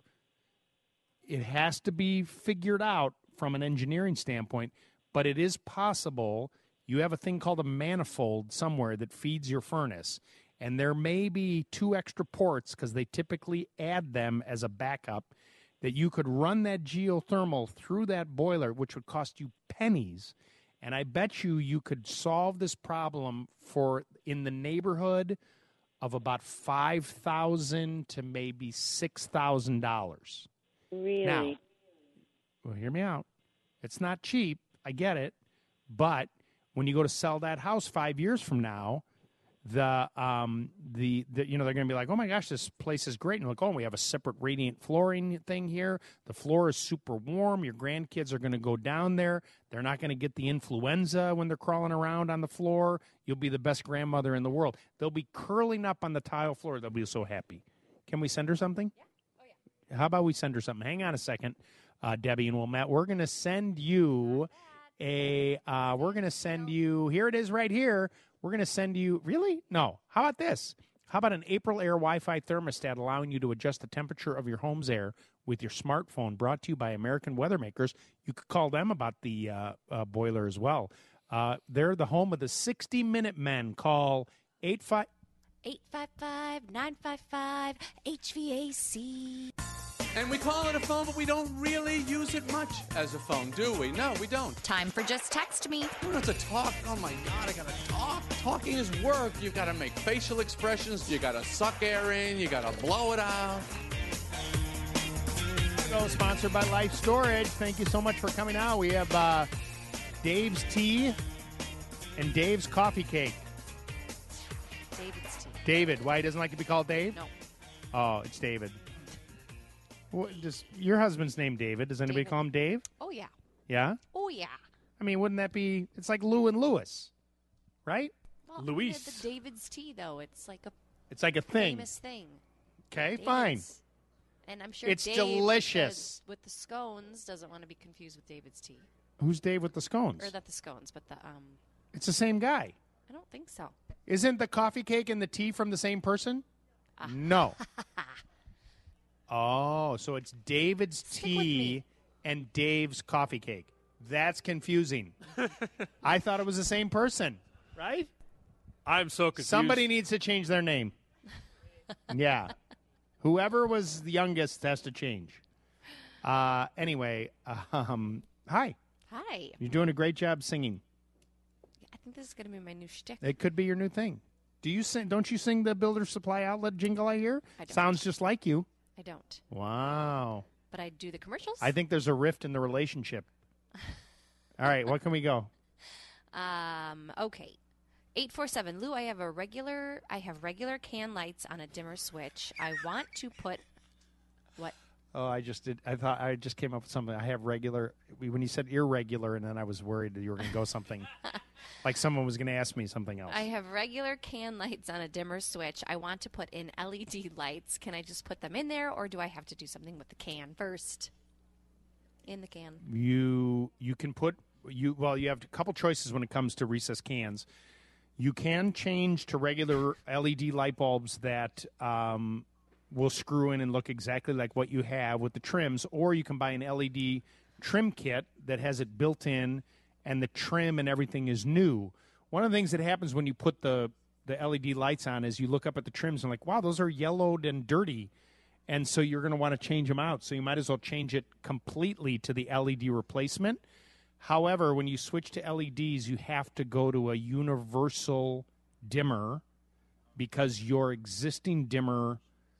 It has to be figured out from an engineering standpoint, but it is possible. You have a thing called a manifold somewhere that feeds your furnace, and there may be two extra ports because they typically add them as a backup, that you could run that geothermal through that boiler, which would cost you pennies. And I bet you you could solve this problem for in the neighborhood of about five thousand to maybe six thousand dollars. Really? Now, well, hear me out. It's not cheap. I get it, but when you go to sell that house five years from now, the um the, the you know they're going to be like, oh my gosh, this place is great, and like, oh, we have a separate radiant flooring thing here. The floor is super warm. Your grandkids are going to go down there. They're not going to get the influenza when they're crawling around on the floor. You'll be the best grandmother in the world. They'll be curling up on the tile floor. They'll be so happy. Can we send her something? Yeah. Oh yeah. How about we send her something? Hang on a second, uh, Debbie and Wilmette. We're going to send you. A uh, we're going to send you, here it is right here. We're going to send you, really? No. How about this? How about an April Air Wi-Fi thermostat allowing you to adjust the temperature of your home's air with your smartphone, brought to you by American Weather Makers. You could call them about the uh, uh, boiler as well. Uh, they're the home of the sixty minute men. Call eight five eight five five, nine five five, H V A C. And we call it a phone, but we don't really use it much as a phone, do we? No, we don't. Time for Just Text Me. You don't have to talk. Oh, my God, I got to talk. Talking is work. You got to make facial expressions. You got to suck air in. You got to blow it out. So, sponsored by Life Storage. Thank you so much for coming out. We have uh, Dave's Tea and Dave's Coffee Cake. David's tea. David. Why he doesn't like to be called Dave? No. Oh, it's David. What, does your husband's name David? Does anybody David. call him Dave? Oh, yeah. Yeah? Oh, yeah. I mean, wouldn't that be... It's like Lou and Lewis, right? Well, Luis. The, the David's tea, though, it's like a It's like a thing. famous thing. Okay, David's. fine. And I'm sure It's Dave delicious. With the, with the scones doesn't want to be confused with David's tea. Who's Dave with the scones? Or not the scones, but the... um. It's the same guy. I don't think so. Isn't the coffee cake and the tea from the same person? Ah. No. Oh, so it's David's Stick with tea me. and Dave's coffee cake. That's confusing. I thought it was the same person, right? I'm so confused. Somebody needs to change their name. Yeah. Whoever was the youngest has to change. Uh, anyway, um, hi. Hi. You're doing a great job singing. I think this is going to be my new shtick. It could be your new thing. Do you sing? Don't you sing the Builder Supply Outlet jingle I hear? I don't. Sounds just like you. I don't. Wow. But I do the commercials. I think there's a rift in the relationship. All right, what can we go? Um, okay. eight four seven. Lou, I have a regular I have regular can lights on a dimmer switch. I want to put what? Oh, I just did. I thought I just came up with something. I have regular. When you said irregular, and then I was worried that you were going to go something like someone was going to ask me something else. I have regular can lights on a dimmer switch. I want to put in L E D lights. Can I just put them in there, or do I have to do something with the can first? In the can. You you can put you well. You have a couple choices when it comes to recessed cans. You can change to regular L E D light bulbs that. Um, will screw in and look exactly like what you have with the trims, or you can buy an L E D trim kit that has it built in, and the trim and everything is new. One of the things that happens when you put the, the L E D lights on is you look up at the trims and like, wow, those are yellowed and dirty, and so you're going to want to change them out. So you might as well change it completely to the L E D replacement. However, when you switch to L E Ds, you have to go to a universal dimmer because your existing dimmer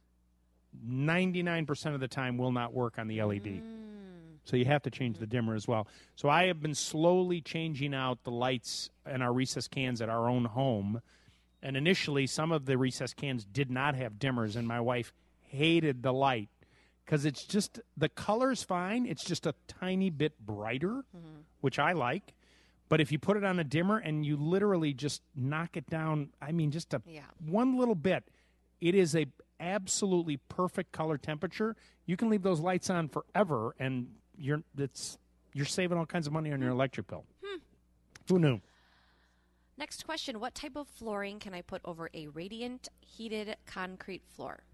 ninety-nine percent of the time will not work on the L E D. Mm. So you have to change the dimmer as well. So I have been slowly changing out the lights in our recessed cans at our own home. And initially, some of the recessed cans did not have dimmers, and my wife hated the light because it's just, the color's fine. It's just a tiny bit brighter, mm-hmm. which I like. But if you put it on a dimmer and you literally just knock it down, I mean, just a yeah. one little bit, it is a absolutely perfect color temperature. You can leave those lights on forever, and you're it's you're saving all kinds of money on your electric bill. Hmm. Who knew? Next question: what type of flooring can I put over a radiant heated concrete floor?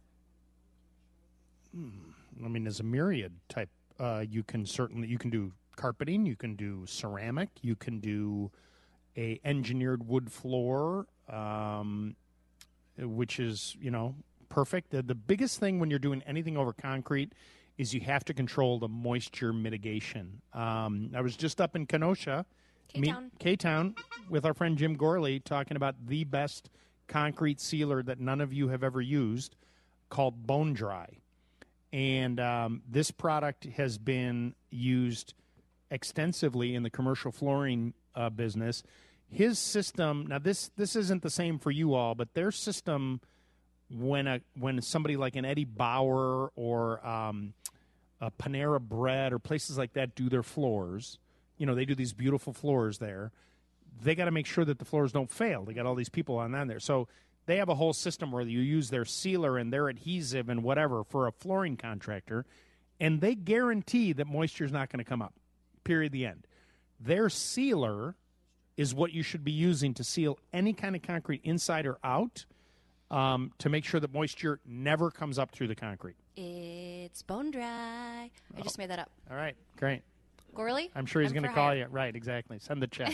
Hmm. I mean, there's a myriad type. Uh, you can certainly you can do carpeting. You can do ceramic. You can do a engineered wood floor, um, which is you know. perfect. The, the biggest thing when you're doing anything over concrete is you have to control the moisture mitigation. Um, I was just up in Kenosha, K-Town. K-Town, with our friend Jim Gorley talking about the best concrete sealer that none of you have ever used called Bone Dry. And um, this product has been used extensively in the commercial flooring uh, business. His system, now this this isn't the same for you all, but their system... When a when somebody like an Eddie Bauer or um, a Panera Bread or places like that do their floors, you know, they do these beautiful floors there. They got to make sure that the floors don't fail. They got all these people on, on there. So they have a whole system where you use their sealer and their adhesive and whatever for a flooring contractor, and they guarantee that moisture is not going to come up, period, the end. Their sealer is what you should be using to seal any kind of concrete inside or out. Um, to make sure that moisture never comes up through the concrete. It's Bone Dry. I just made that up. All right, great. Gorley? I'm sure he's I'm going to for call hire. you. Right, exactly. Send the check.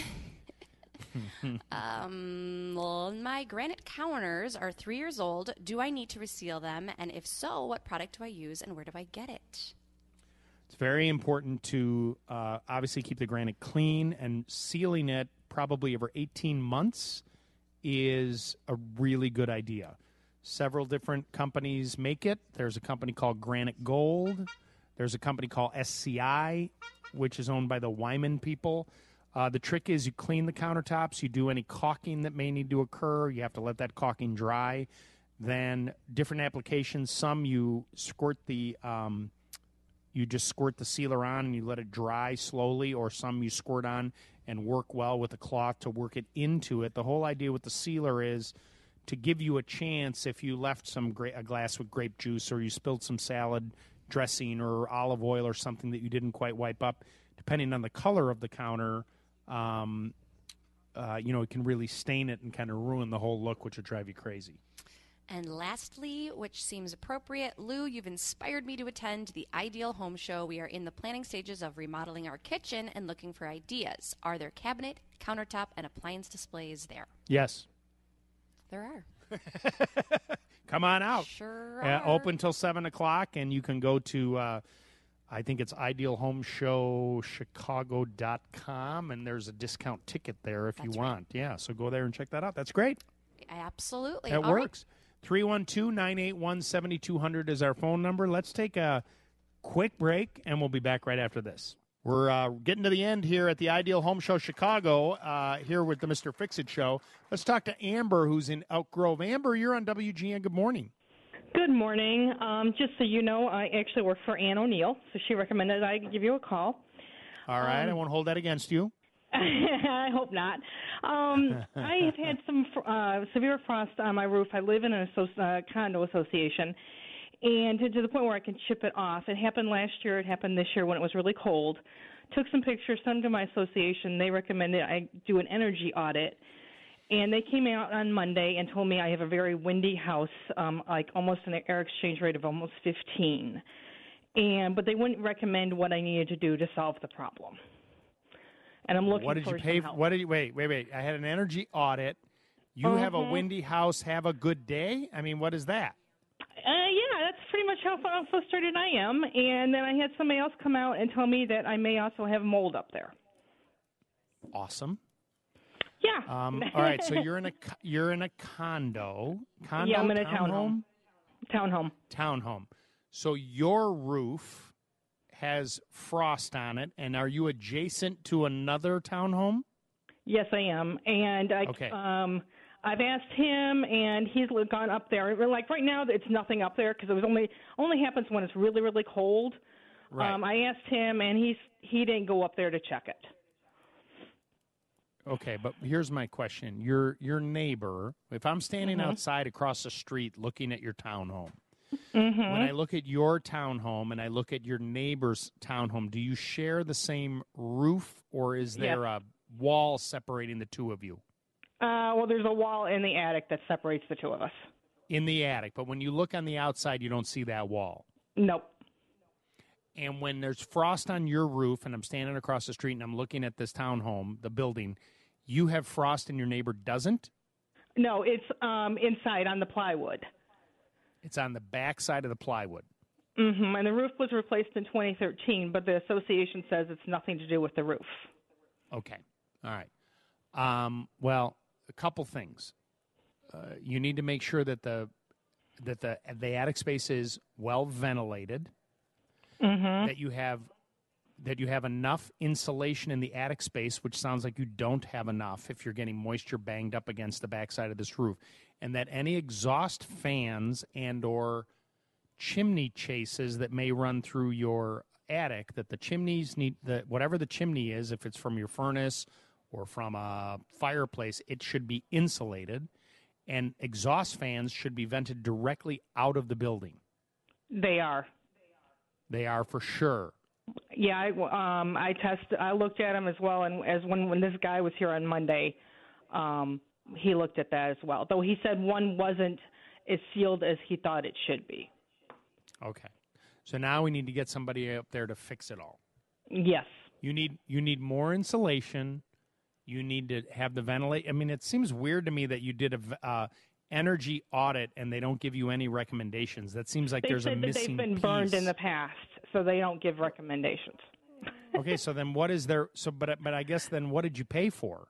um, well, my granite counters are three years old. Do I need to reseal them? And if so, what product do I use and where do I get it? It's very important to uh, obviously keep the granite clean, and sealing it probably over eighteen months is a really good idea. Several different companies make it. There's a company called Granite Gold. There's a company called S C I, which is owned by the Wyman people. Uh, the trick is you clean the countertops. You do any caulking that may need to occur. You have to let that caulking dry. Then different applications. Some you squirt the, um, you just squirt the sealer on and you let it dry slowly, or some you squirt on and work well with a cloth to work it into it. The whole idea with the sealer is to give you a chance if you left some gra- a glass with grape juice, or you spilled some salad dressing or olive oil or something that you didn't quite wipe up, depending on the color of the counter, um, uh, you know, it can really stain it and kind of ruin the whole look, which would drive you crazy. And lastly, which seems appropriate, Lou, you've inspired me to attend the Ideal Home Show. We are in the planning stages of remodeling our kitchen and looking for ideas. Are there cabinet, countertop, and appliance displays there? Yes. There are. Come on out. Sure uh, are. Open till seven o'clock, and you can go to, uh, I think it's ideal home show chicago dot com, and there's a discount ticket there if That's you right. want. Yeah, so go there and check that out. That's great. Absolutely. That All right. works. three one two, nine eight one, seven two zero zero is our phone number. Let's take a quick break, and we'll be back right after this. We're uh, getting to the end here at the Ideal Home Show Chicago, uh, here with the Mister Fix-It Show. Let's talk to Amber, who's in Elk Grove. Amber, you're on W G N. Good morning. Good morning. Um, just so you know, I actually work for Ann O'Neill, so she recommended I give you a call. All right, Um, I won't hold that against you. I hope not. Um, I have had some uh, severe frost on my roof. I live in a asso- uh, condo association, and to, to the point where I can chip it off. It happened last year. It happened this year when it was really cold. Took some pictures, sent them to my association. They recommended I do an energy audit. And they came out on Monday and told me I have a very windy house, um, like almost an air exchange rate of almost fifteen. And but they wouldn't recommend what I needed to do to solve the problem. And I'm looking What did for you pay? some help. What did you wait? Wait, wait. I had an energy audit. You have a Mhm. windy house. Have a good day. I mean, what is that? Uh, yeah, that's pretty much how how frustrated I am. And then I had somebody else come out and tell me that I may also have mold up there. Awesome. Yeah. Um, all right. So you're in a co- you're in a condo. Condo. Yeah, I'm in a townhome. Townhome. Townhome. So your roof has frost on it, and are you adjacent to another townhome? Yes, I am. And I, Okay. um, I've asked him, and he's gone up there. Like right now, it's nothing up there because it was only only happens when it's really really cold. Right. Um, I asked him, and he's he didn't go up there to check it. Okay, but here's my question: your your neighbor. If I'm standing Mhm. outside across the street looking at your townhome, Mhm. when I look at your townhome and I look at your neighbor's townhome, do you share the same roof, or is there Yes. a wall separating the two of you? Uh, well, there's a wall in the attic that separates the two of us. In the attic, but when you look on the outside, you don't see that wall. Nope. And when there's frost on your roof, and I'm standing across the street and I'm looking at this townhome, the building, you have frost and your neighbor doesn't? No, it's um, inside on the plywood. It's on the back side of the plywood. Mm-hmm. And the roof was replaced in twenty thirteen, but the association says it's nothing to do with the roof. Okay. All right. Um, well, a couple things. Uh, you need to make sure that the that the the attic space is well ventilated. Mm-hmm. That you have that you have enough insulation in the attic space, which sounds like you don't have enough if you're getting moisture banged up against the backside of this roof, and that any exhaust fans and or chimney chases that may run through your attic, that the chimneys need the whatever the chimney is, if it's from your furnace or from a fireplace, it should be insulated, and exhaust fans should be vented directly out of the building. They are. They are for sure. Yeah, I, um, I tested. I looked at them as well, and as when when this guy was here on Monday, um, he looked at that as well. Though he said one wasn't as sealed as he thought it should be. Okay. So now we need to get somebody up there to fix it all. Yes. You need you need more insulation. You need to have the ventilate. I mean, it seems weird to me that you did a v- uh, energy audit and they don't give you any recommendations. That seems like They there's a said that missing they've been piece. burned in the past, so they don't give recommendations. Okay, so then what is there? So, but but I guess then what did you pay for?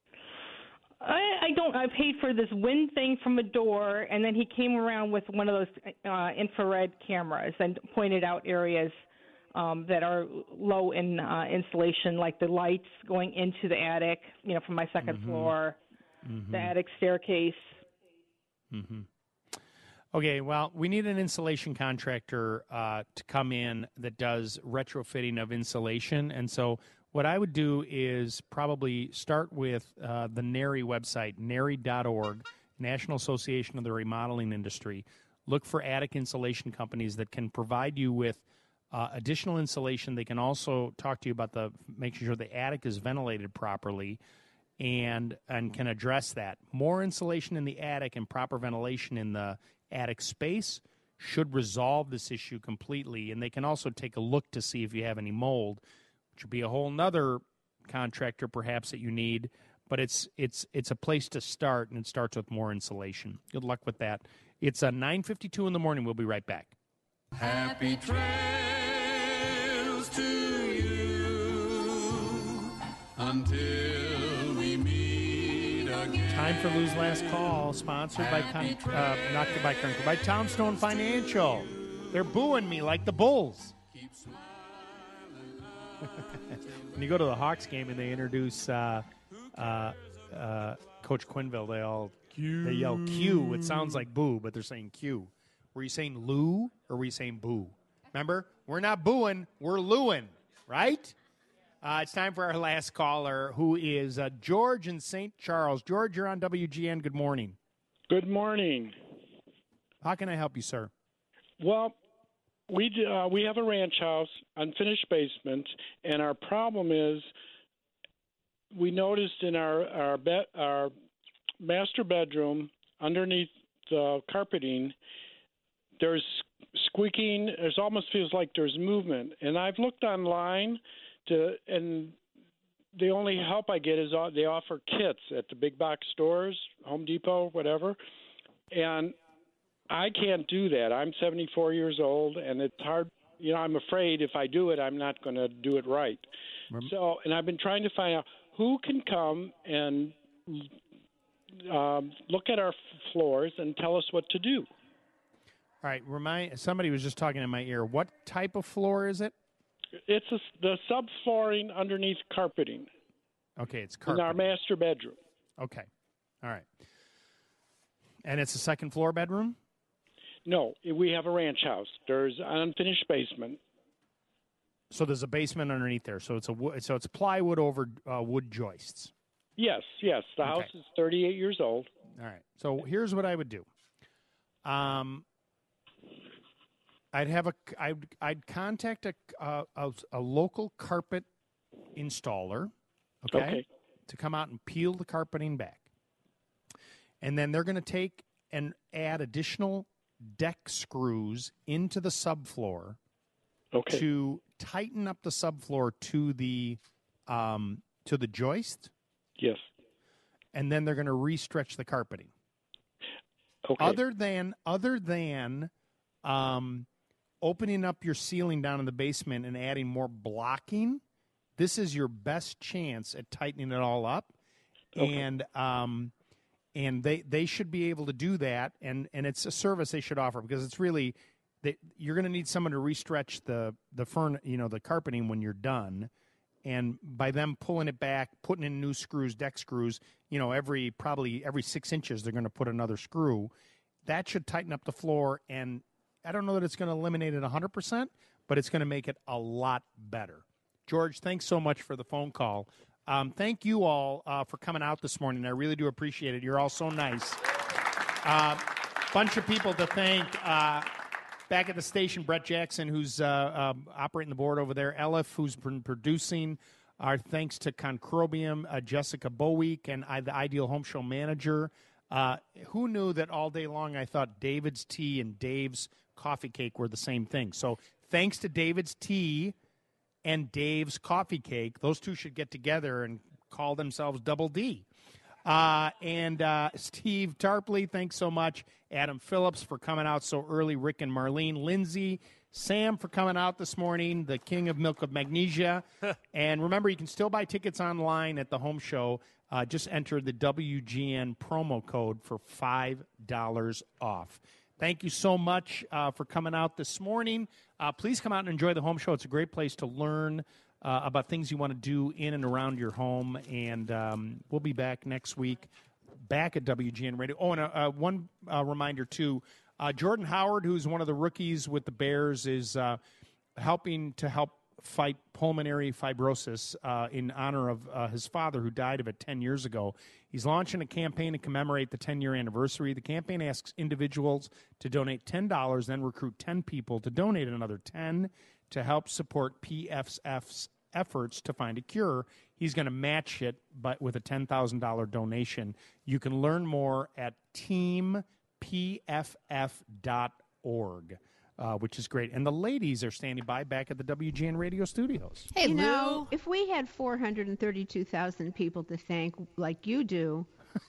I, I don't. I paid for this wind thing from a door, and then he came around with one of those uh, infrared cameras and pointed out areas um, that are low in uh, insulation, like the lights going into the attic, you know, from my 2nd Mhm. floor, Mhm. the attic staircase. Mm-hmm. Okay, well, we need an insulation contractor uh, to come in that does retrofitting of insulation. And so what I would do is probably start with uh, the NARI website, nari dot org, National Association of the Remodeling Industry. Look for attic insulation companies that can provide you with uh, additional insulation. They can also talk to you about the making sure the attic is ventilated properly, and and can address that. More insulation in the attic and proper ventilation in the attic space should resolve this issue completely. And they can also take a look to see if you have any mold, which would be a whole nother contractor perhaps that you need. But it's it's it's a place to start, and it starts with more insulation. Good luck with that. It's a nine fifty-two in the morning. We'll be right back. Happy trails to you until we meet again. Time for Lou's Last Call, sponsored by Con- uh, not by Con- by Townstone Financial. They're booing me like the Bulls. When you go to the Hawks game and they introduce uh, uh, uh, Coach Quinville, they all they yell Q. It sounds like boo, but they're saying Q. Were you saying Lou or were you saying boo? Remember, we're not booing, we're Lewin, right? Uh, it's time for our last caller, who is uh, George in Saint Charles. George, you're on W G N. Good morning. Good morning. How can I help you, sir? Well, we d- uh, we have a ranch house, unfinished basement, and our problem is we noticed in our our, be- our master bedroom underneath the carpeting, there's squeaking. It almost feels like there's movement, and I've looked online to and. The only help I get is uh, they offer kits at the big box stores, Home Depot, whatever, and I can't do that. I'm seventy-four years old, and it's hard. You know, I'm afraid if I do it, I'm not going to do it right. So, and I've been trying to find out who can come and um, look at our f- floors and tell us what to do. All right, remind somebody was just talking in my ear. What type of floor is it? It's a, the subflooring underneath carpeting. Okay, it's in carpeting. our master bedroom. Okay, all right. And it's a second floor bedroom? No, we have a ranch house. There's an unfinished basement. So there's a basement underneath there. So it's a wo- so it's plywood over uh, wood joists. Yes, yes. The Okay. house is thirty-eight years old. All right. So here's what I would do. Um, I'd have a I'd I'd contact a a, a, a local carpet installer, okay, Okay. to come out and peel the carpeting back, and then they're going to take and add additional deck screws into the subfloor, okay. to tighten up the subfloor to the um, to the joist. Yes. And then they're going to re-stretch the carpeting. Okay. Other than other than um, opening up your ceiling down in the basement and adding more blocking, this is your best chance at tightening it all up. Okay. And um, and they they should be able to do that. And, and it's a service they should offer because it's really they, you're going to need someone to re-stretch the the fern you know the carpeting when you're done. And by them pulling it back, putting in new screws, deck screws, you know, every probably every six inches, they're going to put another screw. That should tighten up the floor. And I don't know that it's going to eliminate it one hundred percent, but it's going to make it a lot better. George, thanks so much for the phone call. Um, thank you all uh, for coming out this morning. I really do appreciate it. You're all so nice. Uh, bunch of people to thank. Uh, Back at the station, Brett Jackson, who's uh, um, operating the board over there, Elif, who's been producing. Our thanks to Concrobium, uh, Jessica Boweek, and I, the Ideal Home Show manager. Uh, who knew that all day long I thought David's Tea and Dave's Coffee Cake were the same thing? So thanks to David's Tea and Dave's Coffee Cake, those two should get together and call themselves Double D. Uh, and uh, Steve Tarpley, thanks so much. Adam Phillips for coming out so early. Rick and Marlene. Lindsay, Sam for coming out this morning. The king of milk of magnesia. And remember, you can still buy tickets online at the home show. Uh, just enter the W G N promo code for five dollars off. Thank you so much uh, for coming out this morning. Uh, please come out and enjoy the home show. It's a great place to learn Uh, about things you want to do in and around your home. And um, we'll be back next week, back at W G N Radio. Oh, and uh, uh, one uh, reminder, too. Uh, Jordan Howard, who's one of the rookies with the Bears, is uh, helping to help fight pulmonary fibrosis uh, in honor of uh, his father, who died of it ten years ago. He's launching a campaign to commemorate the ten-year anniversary. The campaign asks individuals to donate ten dollars, then recruit ten people to donate another ten dollars to help support P F F's efforts to find a cure. He's going to match it but with a ten thousand dollars donation. You can learn more at team p f f dot org, uh, which is great. And the ladies are standing by back at the W G N Radio studios. Hey, you Lou. know, if we had four hundred thirty-two thousand people to thank like you do,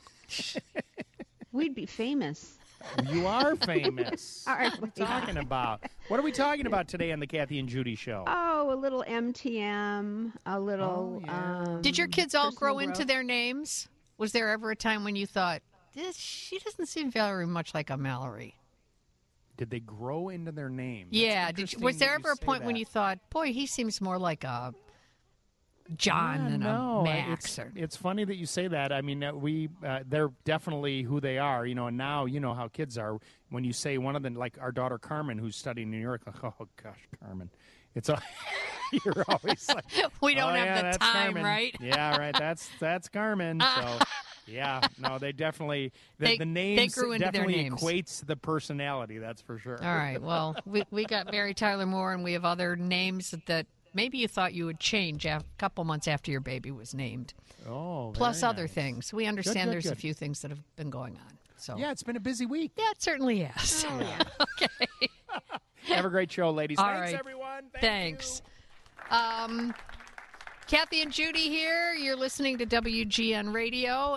we'd be famous. You are famous. All right, what are we talking about? What are we talking about today on the Kathy and Judy show? Oh, a little M T M, a little. Oh, yeah. um, Did your kids all grow personal into growth. their names? Was there ever a time when you thought, this, she doesn't seem very much like a Mallory? Did they grow into their name? That's Yeah. Did you, interesting was there that you ever a say point when that. you thought, boy, he seems more like a John Yeah, and no, a Max. It's, Or, it's funny that you say that. I mean, uh, we uh, they're definitely who they are, you know. And now you know how kids are. When you say one of them, like our daughter Carmen, who's studying in New York, like, oh gosh, Carmen, it's a you're always like, we don't oh, have yeah, the that's time, Carmen. right? Yeah, right. That's that's Carmen. So yeah, no, they definitely the, They- the they names grew into their definitely names. equates the personality. That's for sure. All right. Well, we we got Mary Tyler Moore, and we have other names that maybe you thought you would change a couple months after your baby was named. Oh, Plus very other nice. things. We understand good, there's a good. few things that have been going on. So Yeah, it's been a busy week. yeah, it certainly has. Oh, yeah. Okay. Have a great show, ladies. All Thanks, right. everyone. Thank Thanks. Um, Kathy and Judy here. You're listening to W G N Radio.